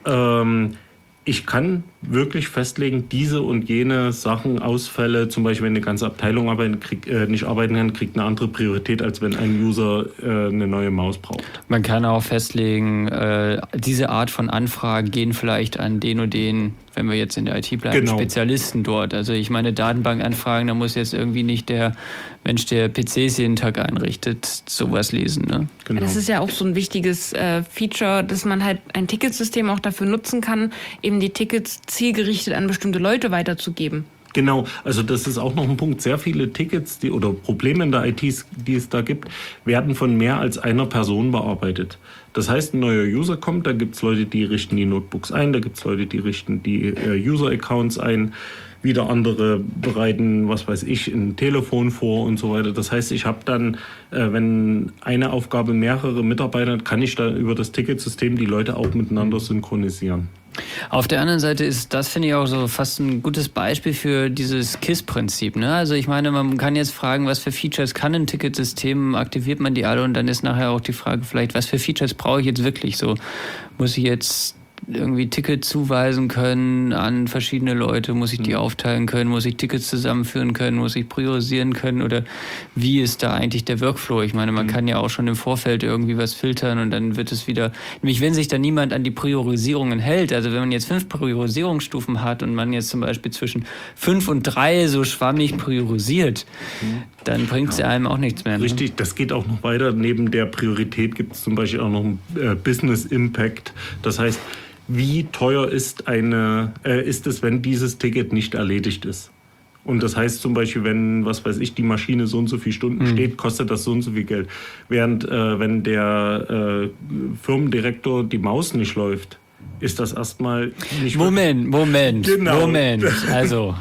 ähm, ich kann wirklich festlegen, diese und jene Sachen, Ausfälle, zum Beispiel wenn eine ganze Abteilung arbeiten, krieg, äh, nicht arbeiten kann, kriegt eine andere Priorität, als wenn ein User äh, eine neue Maus braucht. Man kann auch festlegen, äh, diese Art von Anfragen gehen vielleicht an den und den, wenn wir jetzt in der I T bleiben, Genau. Spezialisten dort. Also ich meine, Datenbankanfragen, da muss jetzt irgendwie nicht der Mensch, der P Cs jeden Tag einrichtet, sowas lesen. Ne? Genau. Das ist ja auch so ein wichtiges äh, Feature, dass man halt ein Ticketsystem auch dafür nutzen kann, eben die Tickets zielgerichtet an bestimmte Leute weiterzugeben. Genau, also das ist auch noch ein Punkt. Sehr viele Tickets die, oder Probleme in der I T, die es da gibt, werden von mehr als einer Person bearbeitet. Das heißt, ein neuer User kommt, da gibt es Leute, die richten die Notebooks ein, da gibt es Leute, die richten die äh, User-Accounts ein, wieder andere bereiten, was weiß ich, ein Telefon vor und so weiter. Das heißt, ich habe dann, äh, wenn eine Aufgabe mehrere Mitarbeiter hat, kann ich da über das Ticketsystem die Leute auch miteinander synchronisieren. Auf der anderen Seite ist das, finde ich, auch so fast ein gutes Beispiel für dieses K I S-Prinzip. Ne? Also ich meine, man kann jetzt fragen, was für Features kann ein Ticketsystem, aktiviert man die alle und dann ist nachher auch die Frage vielleicht, was für Features brauche ich jetzt wirklich so? Muss ich jetzt irgendwie Tickets zuweisen können an verschiedene Leute? Muss ich die aufteilen können? Muss ich Tickets zusammenführen können? Muss ich priorisieren können? Oder wie ist da eigentlich der Workflow? Ich meine, man kann ja auch schon im Vorfeld irgendwie was filtern und dann wird es wieder, nämlich wenn sich da niemand an die Priorisierungen hält, also wenn man jetzt fünf Priorisierungsstufen hat und man jetzt zum Beispiel zwischen fünf und drei so schwammig priorisiert, dann bringt es ja einem auch nichts mehr. Ne? Richtig, das geht auch noch weiter. Neben der Priorität gibt es zum Beispiel auch noch einen äh, Business Impact. Das heißt, wie teuer ist, eine, äh, ist es, wenn dieses Ticket nicht erledigt ist? Und das heißt zum Beispiel, wenn, was weiß ich, die Maschine so und so viele Stunden Mhm. steht, kostet das so und so viel Geld. Während äh, wenn der äh, Firmendirektor die Maus nicht läuft, ist das erstmal nicht... Moment, Moment, Genau. Moment. Also,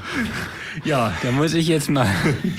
Ja, da muss ich jetzt mal...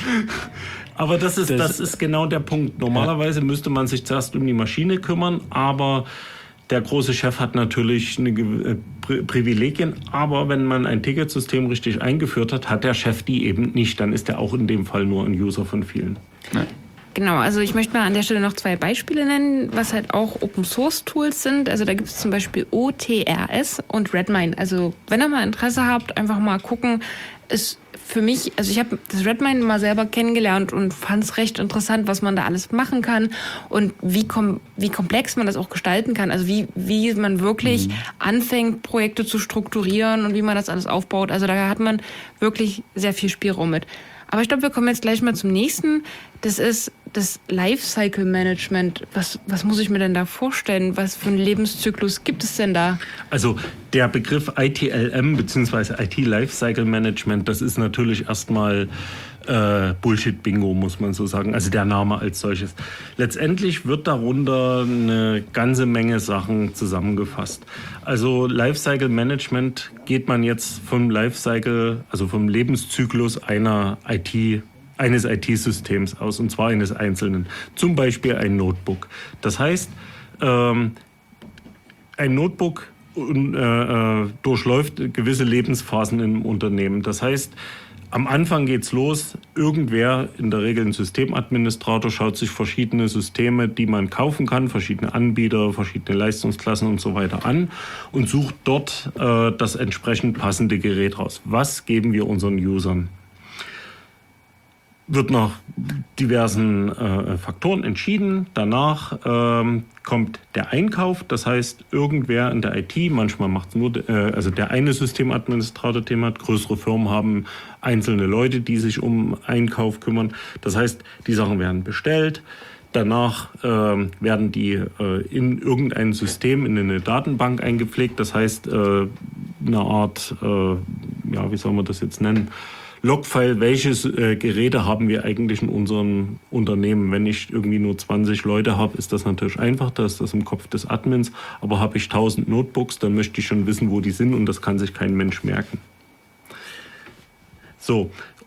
aber das ist, Das- das ist genau der Punkt. Normalerweise müsste man sich zuerst um die Maschine kümmern, aber der große Chef hat natürlich eine Ge- äh, Pri- Privilegien. Aber wenn man ein Ticketsystem richtig eingeführt hat, hat der Chef die eben nicht. Dann ist er auch in dem Fall nur ein User von vielen. Genau, also ich möchte mal an der Stelle noch zwei Beispiele nennen, was halt auch Open-Source-Tools sind. Also da gibt es zum Beispiel O T R S und Redmine. Also wenn ihr mal Interesse habt, einfach mal gucken. Ist für mich, also ich habe das Redmine mal selber kennengelernt und fand es recht interessant, was man da alles machen kann und wie, kom wie komplex man das auch gestalten kann. Also wie, wie man wirklich mhm. anfängt, Projekte zu strukturieren und wie man das alles aufbaut. Also da hat man wirklich sehr viel Spielraum mit. Aber ich glaube, wir kommen jetzt gleich mal zum nächsten. Das ist das Lifecycle Management. Was, was muss ich mir denn da vorstellen? Was für einen Lebenszyklus gibt es denn da? Also der Begriff I T L M bzw. I T Lifecycle Management, das ist natürlich erstmal äh, Bullshit-Bingo, muss man so sagen. Also der Name als solches. Letztendlich wird darunter eine ganze Menge Sachen zusammengefasst. Also Lifecycle Management geht man jetzt vom Lifecycle, also vom Lebenszyklus einer I T eines I T-Systems aus, und zwar eines einzelnen. Zum Beispiel ein Notebook. Das heißt, ähm, ein Notebook äh, durchläuft gewisse Lebensphasen im Unternehmen. Das heißt, am Anfang geht's los. Irgendwer, in der Regel ein Systemadministrator, schaut sich verschiedene Systeme, die man kaufen kann, verschiedene Anbieter, verschiedene Leistungsklassen und so weiter an und sucht dort äh, das entsprechend passende Gerät raus. Was geben wir unseren Usern? Wird nach diversen äh, Faktoren entschieden. Danach ähm, kommt der Einkauf. Das heißt, irgendwer in der I T, manchmal macht es nur, äh, also der eine Systemadministrator, Thema hat. Größere Firmen haben einzelne Leute, die sich um Einkauf kümmern. Das heißt, die Sachen werden bestellt. Danach ähm, werden die äh, in irgendein System, in eine Datenbank eingepflegt. Das heißt, äh, eine Art, äh, ja, wie soll man das jetzt nennen? Logfile, welche äh, Geräte haben wir eigentlich in unserem Unternehmen? Wenn ich irgendwie nur zwanzig Leute habe, ist das natürlich einfach, da ist das im Kopf des Admins. Aber habe ich tausend Notebooks, dann möchte ich schon wissen, wo die sind, und das kann sich kein Mensch merken. So,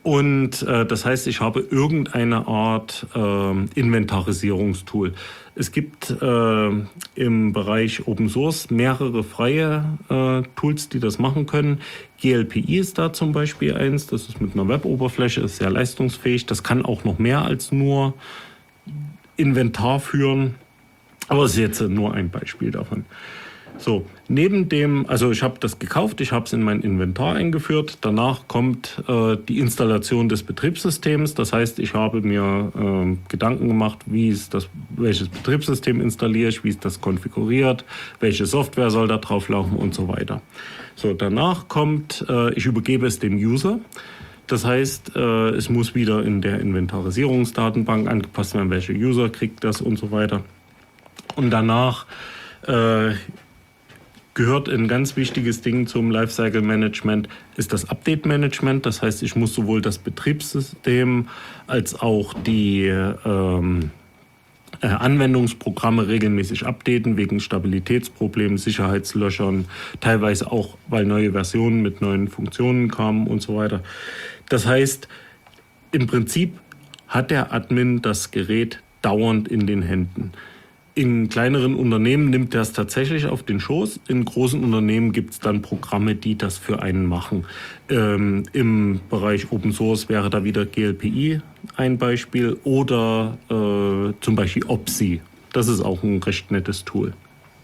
Und äh, das heißt, ich habe irgendeine Art äh, Inventarisierungstool. Es gibt äh, im Bereich Open Source mehrere freie äh, Tools, die das machen können. G L P I ist da zum Beispiel eins. Das ist mit einer Web-Oberfläche, ist sehr leistungsfähig. Das kann auch noch mehr als nur Inventar führen. Aber es ist jetzt nur ein Beispiel davon. So, neben dem, also ich habe das gekauft, ich habe es in mein Inventar eingeführt. Danach kommt äh, die Installation des Betriebssystems. Das heißt, ich habe mir äh, Gedanken gemacht, wie ist das, welches Betriebssystem installiere ich, wie ist das konfiguriert, welche Software soll da drauf laufen und so weiter. So, danach kommt, äh, ich übergebe es dem User. Das heißt, äh, es muss wieder in der Inventarisierungsdatenbank angepasst werden, welcher User kriegt das und so weiter. Und danach äh, gehört ein ganz wichtiges Ding zum Lifecycle Management, ist das Update Management. Das heißt, ich muss sowohl das Betriebssystem als auch die ähm, äh, Anwendungsprogramme regelmäßig updaten, wegen Stabilitätsproblemen, Sicherheitslöchern, teilweise auch, weil neue Versionen mit neuen Funktionen kamen und so weiter. Das heißt, im Prinzip hat der Admin das Gerät dauernd in den Händen. In kleineren Unternehmen nimmt er es tatsächlich auf den Schoß. In großen Unternehmen gibt es dann Programme, die das für einen machen. Ähm, Im Bereich Open Source wäre da wieder G L P I ein Beispiel oder äh, zum Beispiel O P S I. Das ist auch ein recht nettes Tool.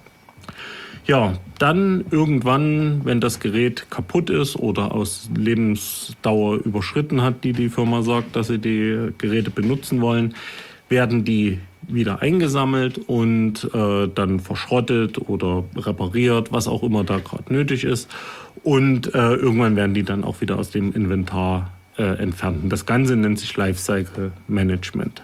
Ja, dann irgendwann, wenn das Gerät kaputt ist oder aus Lebensdauer überschritten hat, die die Firma sagt, dass sie die Geräte benutzen wollen, werden die wieder eingesammelt und äh, dann verschrottet oder repariert, was auch immer da gerade nötig ist. Und äh, irgendwann werden die dann auch wieder aus dem Inventar äh, entfernt. Und das Ganze nennt sich Lifecycle Management.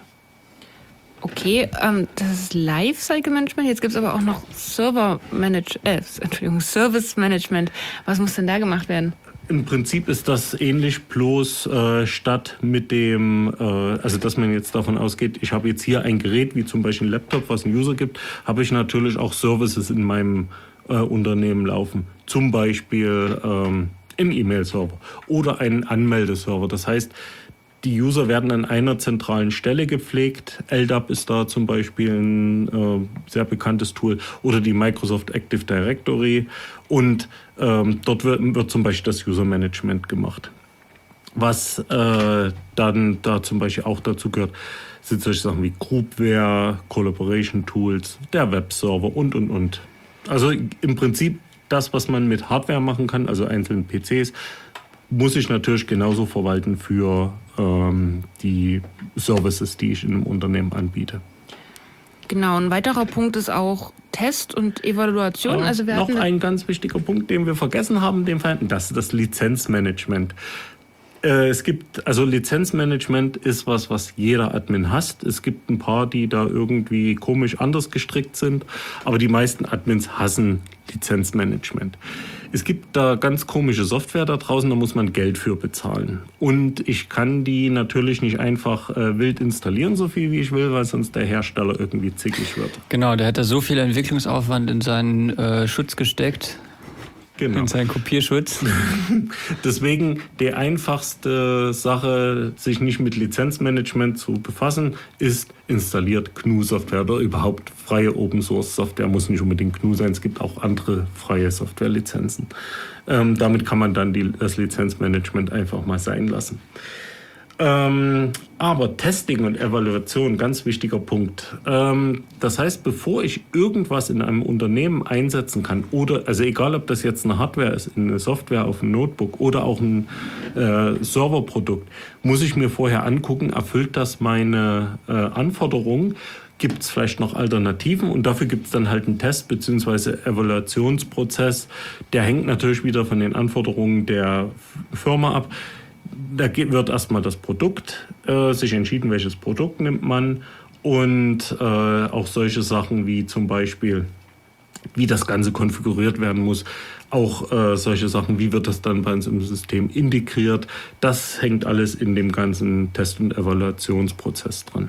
Okay, ähm, das ist Lifecycle Management. Jetzt gibt es aber auch noch Server Manage, äh, Entschuldigung, Service Management. Was muss denn da gemacht werden? Im Prinzip ist das ähnlich, bloß äh, statt mit dem, äh, also dass man jetzt davon ausgeht, ich habe jetzt hier ein Gerät, wie zum Beispiel ein Laptop, was einen User gibt, habe ich natürlich auch Services in meinem äh, Unternehmen laufen. Zum Beispiel ähm, im E-Mail-Server oder einen Anmeldeserver. Das heißt, die User werden an einer zentralen Stelle gepflegt. L D A P ist da zum Beispiel ein äh, sehr bekanntes Tool oder die Microsoft Active Directory. Und ähm, dort wird, wird zum Beispiel das User Management gemacht. Was äh, dann da zum Beispiel auch dazu gehört, sind solche Sachen wie Groupware, Collaboration Tools, der Webserver und, und, und. Also im Prinzip das, was man mit Hardware machen kann, also einzelnen P Cs, muss ich natürlich genauso verwalten für ähm, die Services, die ich in einem Unternehmen anbiete. Genau, ein weiterer Punkt ist auch Test und Evaluation. Äh, Also wir noch hatten ein ganz wichtiger Punkt, den wir vergessen haben, in dem Fall, das ist das Lizenzmanagement. Äh, es gibt, also Lizenzmanagement ist was, was jeder Admin hasst. Es gibt ein paar, die da irgendwie komisch anders gestrickt sind, aber die meisten Admins hassen Lizenzmanagement. Es gibt da ganz komische Software da draußen, da muss man Geld für bezahlen. Und ich kann die natürlich nicht einfach äh, wild installieren, so viel wie ich will, weil sonst der Hersteller irgendwie zickig wird. Genau, der hat da so viel Entwicklungsaufwand in seinen äh, Schutz gesteckt, Genau. in seinen Kopierschutz. Deswegen die einfachste Sache, sich nicht mit Lizenzmanagement zu befassen, ist installiert G N U-Software oder überhaupt freie Open-Source-Software. Muss nicht unbedingt G N U sein, es gibt auch andere freie Software-Lizenzen. Ähm, damit kann man dann die, das Lizenzmanagement einfach mal sein lassen. Ähm, aber Testing und Evaluation, ganz wichtiger Punkt. Ähm, das heißt, bevor ich irgendwas in einem Unternehmen einsetzen kann, oder, also egal ob das jetzt eine Hardware ist, eine Software auf einem Notebook oder auch ein äh, Serverprodukt, muss ich mir vorher angucken, erfüllt das meine äh, Anforderungen? Gibt es vielleicht noch Alternativen? Und dafür gibt es dann halt einen Test- bzw. Evaluationsprozess. Der hängt natürlich wieder von den Anforderungen der Firma ab. Da wird erstmal das Produkt, äh, sich entschieden, welches Produkt nimmt man und äh, auch solche Sachen wie zum Beispiel, wie das Ganze konfiguriert werden muss, auch äh, solche Sachen, wie wird das dann bei uns im System integriert, das hängt alles in dem ganzen Test- und Evaluationsprozess dran.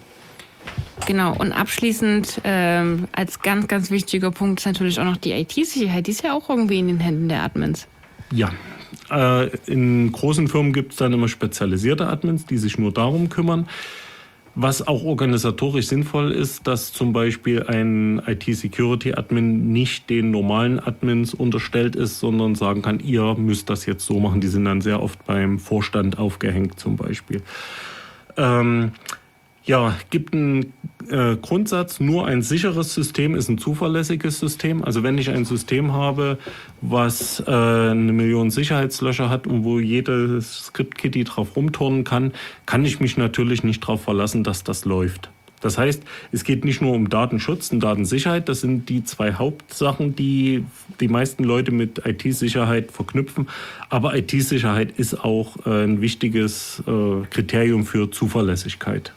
Genau, und abschließend ähm, als ganz, ganz wichtiger Punkt ist natürlich auch noch die I T-Sicherheit. Die ist ja auch irgendwie in den Händen der Admins. Ja, äh, in großen Firmen gibt es dann immer spezialisierte Admins, die sich nur darum kümmern. Was auch organisatorisch sinnvoll ist, dass zum Beispiel ein I T-Security-Admin nicht den normalen Admins unterstellt ist, sondern sagen kann, ihr müsst das jetzt so machen. Die sind dann sehr oft beim Vorstand aufgehängt zum Beispiel. Ähm, ja, gibt einen äh, Grundsatz, nur ein sicheres System ist ein zuverlässiges System. Also wenn ich ein System habe, was äh, eine Million Sicherheitslöcher hat und wo jedes Script-Kitty drauf rumturnen kann, kann ich mich natürlich nicht darauf verlassen, dass das läuft. Das heißt, es geht nicht nur um Datenschutz und Datensicherheit, das sind die zwei Hauptsachen, die die meisten Leute mit I T-Sicherheit verknüpfen. Aber I T-Sicherheit ist auch ein wichtiges äh, Kriterium für Zuverlässigkeit.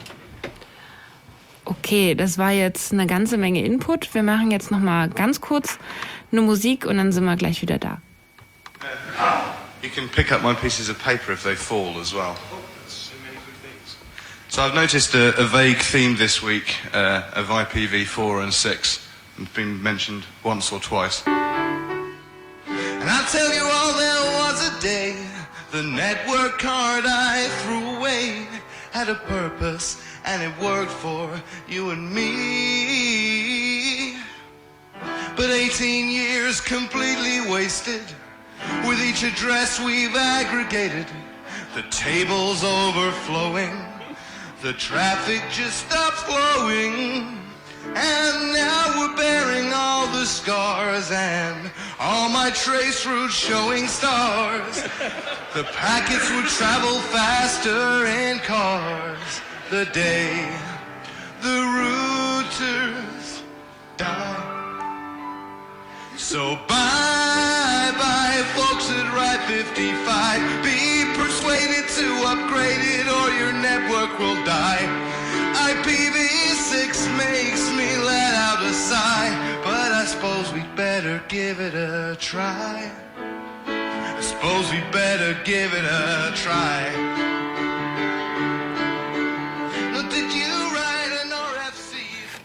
Okay, das war jetzt eine ganze Menge Input. Wir machen jetzt noch mal ganz kurz eine Musik und dann sind wir gleich wieder da. You can pick up my pieces of paper if they fall as well. So I've noticed a, a vague theme this week uh, of I P v four and six. It's been mentioned once or twice. And I'll tell you all, there was a day the network card I threw away had a purpose and it worked for you and me. But eighteen years completely wasted. With each address we've aggregated, the table's overflowing. The traffic just stops flowing. And now we're bearing all the scars and all my trace routes showing stars. The packets would travel faster in cars. The day the routers die. So bye bye folks at Ride fifty-five. Be persuaded to upgrade it or your network will die. I P v six makes me let out a sigh, but I suppose we'd better give it a try. I suppose we'd better give it a try. Now, did you write an R F C?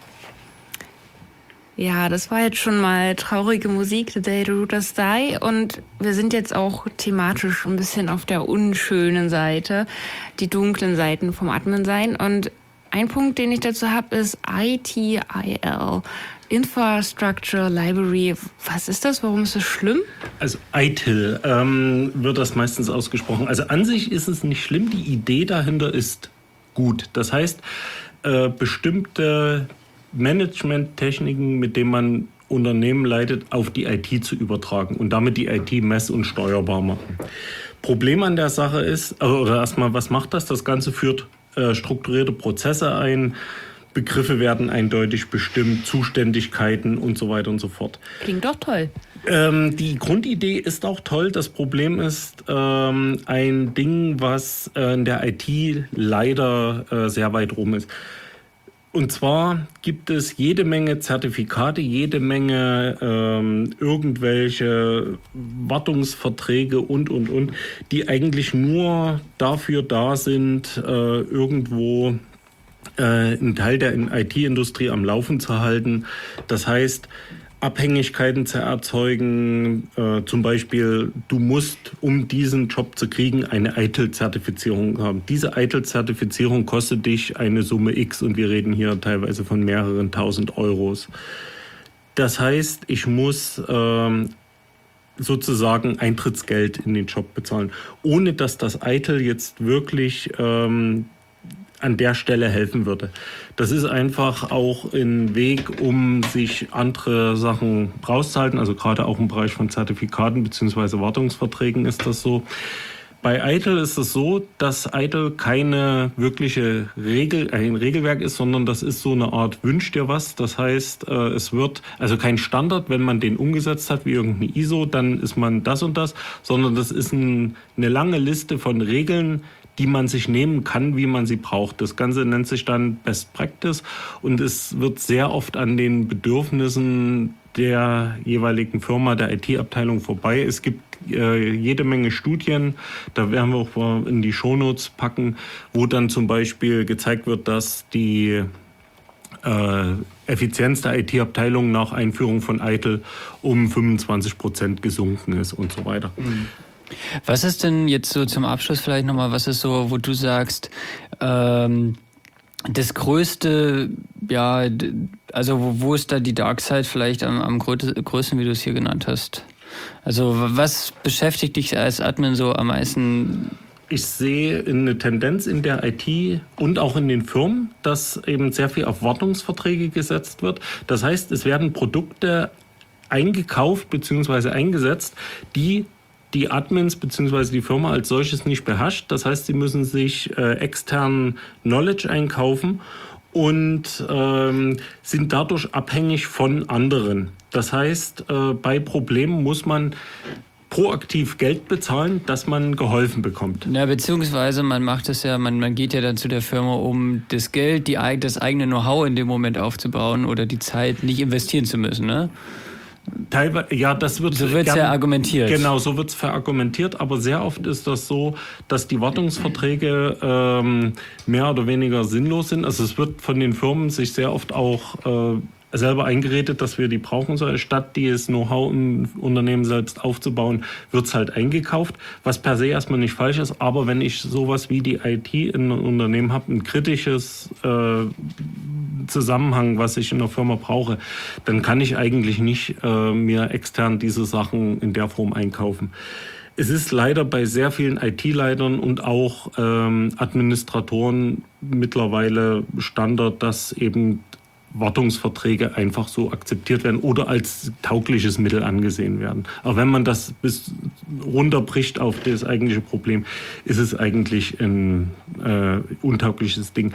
Ja, das war jetzt schon mal traurige Musik, The Day the Routers Die. Und wir sind jetzt auch thematisch ein bisschen auf der unschönen Seite, die dunklen Seiten vom Admin sein. Und ein Punkt, den ich dazu habe, ist I T I L, Infrastructure Library. Was ist das? Warum ist das schlimm? Also I T I L ähm, wird das meistens ausgesprochen. Also an sich ist es nicht schlimm, die Idee dahinter ist gut. Das heißt, äh, bestimmte Management-Techniken, mit denen man Unternehmen leitet, auf die I T zu übertragen und damit die I T mess- und steuerbar machen. Problem an der Sache ist, oder erstmal, was macht das? Das Ganze führt äh, strukturierte Prozesse ein, Begriffe werden eindeutig bestimmt, Zuständigkeiten und so weiter und so fort. Klingt doch toll. Ähm, die Grundidee ist auch toll. Das Problem ist ähm, ein Ding, was äh, in der I T leider äh, sehr weit rum ist. Und zwar gibt es jede Menge Zertifikate, jede Menge ähm, irgendwelche Wartungsverträge und, und, und, die eigentlich nur dafür da sind, äh, irgendwo äh, einen Teil der I T-Industrie am Laufen zu halten. Das heißt, Abhängigkeiten zu erzeugen, äh, zum Beispiel, du musst, um diesen Job zu kriegen, eine I T I L-Zertifizierung haben. Diese I T I L-Zertifizierung kostet dich eine Summe X und wir reden hier teilweise von mehreren tausend Euros. Das heißt, ich muss ähm, sozusagen Eintrittsgeld in den Job bezahlen, ohne dass das I T I L jetzt wirklich ähm, an der Stelle helfen würde. Das ist einfach auch ein Weg, um sich andere Sachen rauszuhalten, also gerade auch im Bereich von Zertifikaten bzw. Wartungsverträgen ist das so. Bei I T I L ist es so, dass I T I L keine wirkliche Regel, ein Regelwerk ist, sondern das ist so eine Art Wünsch dir was. Das heißt, es wird also kein Standard, wenn man den umgesetzt hat wie irgendeine I S O, dann ist man das und das, sondern das ist ein, eine lange Liste von Regeln, die man sich nehmen kann, wie man sie braucht. Das Ganze nennt sich dann Best Practice und es wird sehr oft an den Bedürfnissen der jeweiligen Firma, der I T-Abteilung vorbei. Es gibt äh, jede Menge Studien, da werden wir auch in die Shownotes packen, wo dann zum Beispiel gezeigt wird, dass die äh, Effizienz der I T-Abteilung nach Einführung von Eitel um fünfundzwanzig Prozent gesunken ist und so weiter. Mhm. Was ist denn jetzt so zum Abschluss vielleicht nochmal, was ist so, wo du sagst, ähm, das größte, ja, also wo, wo ist da die Dark Side vielleicht am, am größten, wie du es hier genannt hast? Also was beschäftigt dich als Admin so am meisten? Ich sehe eine Tendenz in der I T und auch in den Firmen, dass eben sehr viel auf Wartungsverträge gesetzt wird. Das heißt, es werden Produkte eingekauft bzw. eingesetzt, die die Admins bzw. die Firma als solches nicht beherrscht. Das heißt, sie müssen sich äh, externen Knowledge einkaufen und ähm, sind dadurch abhängig von anderen. Das heißt, äh, bei Problemen muss man proaktiv Geld bezahlen, dass man geholfen bekommt. Ja, beziehungsweise man macht es ja, man, man geht ja dann zu der Firma, um das Geld, die, das eigene Know-how in dem Moment aufzubauen oder die Zeit nicht investieren zu müssen, ne? Teilweise, ja, das wird so wird's ja argumentiert. Genau, so wird es verargumentiert, aber sehr oft ist das so, dass die Wartungsverträge ähm, mehr oder weniger sinnlos sind. Also es wird von den Firmen sich sehr oft auch äh, selber eingeredet, dass wir die brauchen sollen. Statt dieses Know-how im Unternehmen selbst aufzubauen, wird es halt eingekauft, was per se erstmal nicht falsch ist. Aber wenn ich sowas wie die I T in einem Unternehmen habe, ein kritisches äh, Zusammenhang, was ich in der Firma brauche, dann kann ich eigentlich nicht äh, mir extern diese Sachen in der Form einkaufen. Es ist leider bei sehr vielen I T-Leitern und auch ähm, Administratoren mittlerweile Standard, dass eben Wartungsverträge einfach so akzeptiert werden oder als taugliches Mittel angesehen werden. Aber wenn man das bis runterbricht auf das eigentliche Problem, ist es eigentlich ein äh, untaugliches Ding.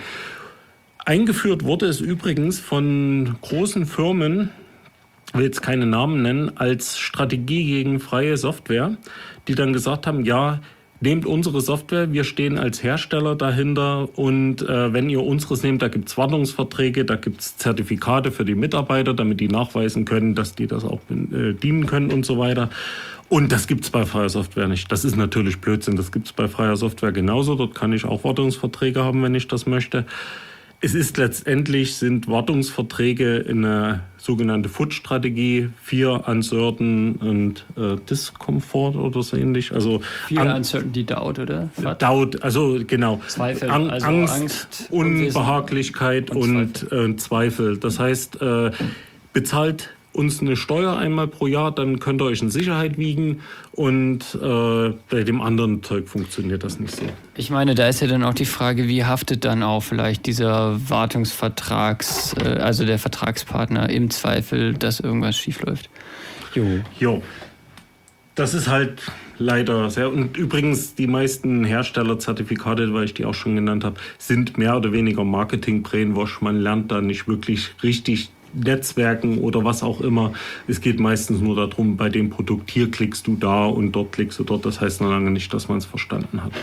Eingeführt wurde es übrigens von großen Firmen, ich will jetzt keine Namen nennen, als Strategie gegen freie Software, die dann gesagt haben, ja, nehmt unsere Software, wir stehen als Hersteller dahinter und äh, wenn ihr unseres nehmt, da gibt es Wartungsverträge, da gibt es Zertifikate für die Mitarbeiter, damit die nachweisen können, dass die das auch äh, dienen können und so weiter. Und das gibt es bei freier Software nicht. Das ist natürlich Blödsinn, das gibt es bei freier Software genauso. Dort kann ich auch Wartungsverträge haben, wenn ich das möchte. Es ist letztendlich, sind Wartungsverträge in eine sogenannte F U D-Strategie, Fear, Uncertain und äh, Discomfort oder so ähnlich. Also Fear, Uncertainty, Doubt, oder? Doubt, also genau. Zweifel, An, also Angst, Angst, Unbehaglichkeit und, und, Zweifel. Äh, Zweifel. Das heißt, äh, bezahlt uns eine Steuer einmal pro Jahr, dann könnt ihr euch in Sicherheit wiegen und äh, bei dem anderen Zeug funktioniert das nicht so. Ich meine, da ist ja dann auch die Frage, wie haftet dann auch vielleicht dieser Wartungsvertrags, äh, also der Vertragspartner im Zweifel, dass irgendwas schiefläuft. Jo. Jo. Das ist halt leider sehr, und übrigens die meisten Herstellerzertifikate, weil ich die auch schon genannt habe, sind mehr oder weniger Marketing-Brainwash. Man lernt da nicht wirklich richtig Netzwerken oder was auch immer. Es geht meistens nur darum, bei dem Produkt hier klickst du da und dort klickst du dort. Das heißt noch lange nicht, dass man es verstanden hat.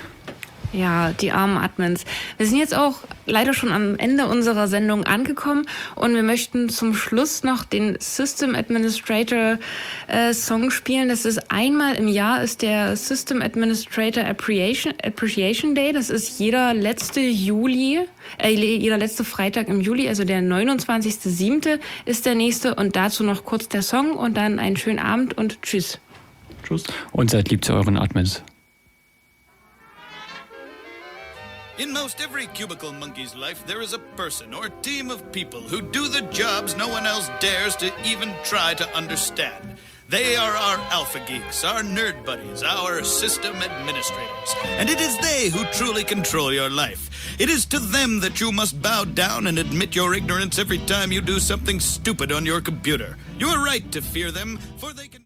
Ja, die armen Admins. Wir sind jetzt auch leider schon am Ende unserer Sendung angekommen und wir möchten zum Schluss noch den System Administrator äh, Song spielen. Das ist einmal im Jahr ist der System Administrator Appreciation, Appreciation Day. Das ist jeder letzte Juli, äh, jeder letzte Freitag im Juli, also der neunundzwanzigster siebte ist der nächste und dazu noch kurz der Song und dann einen schönen Abend und tschüss. Tschüss. Und seid lieb zu euren Admins. In most every cubicle monkey's life, there is a person or team of people who do the jobs no one else dares to even try to understand. They are our alpha geeks, our nerd buddies, our system administrators. And it is they who truly control your life. It is to them that you must bow down and admit your ignorance every time you do something stupid on your computer. You are right to fear them, for they can...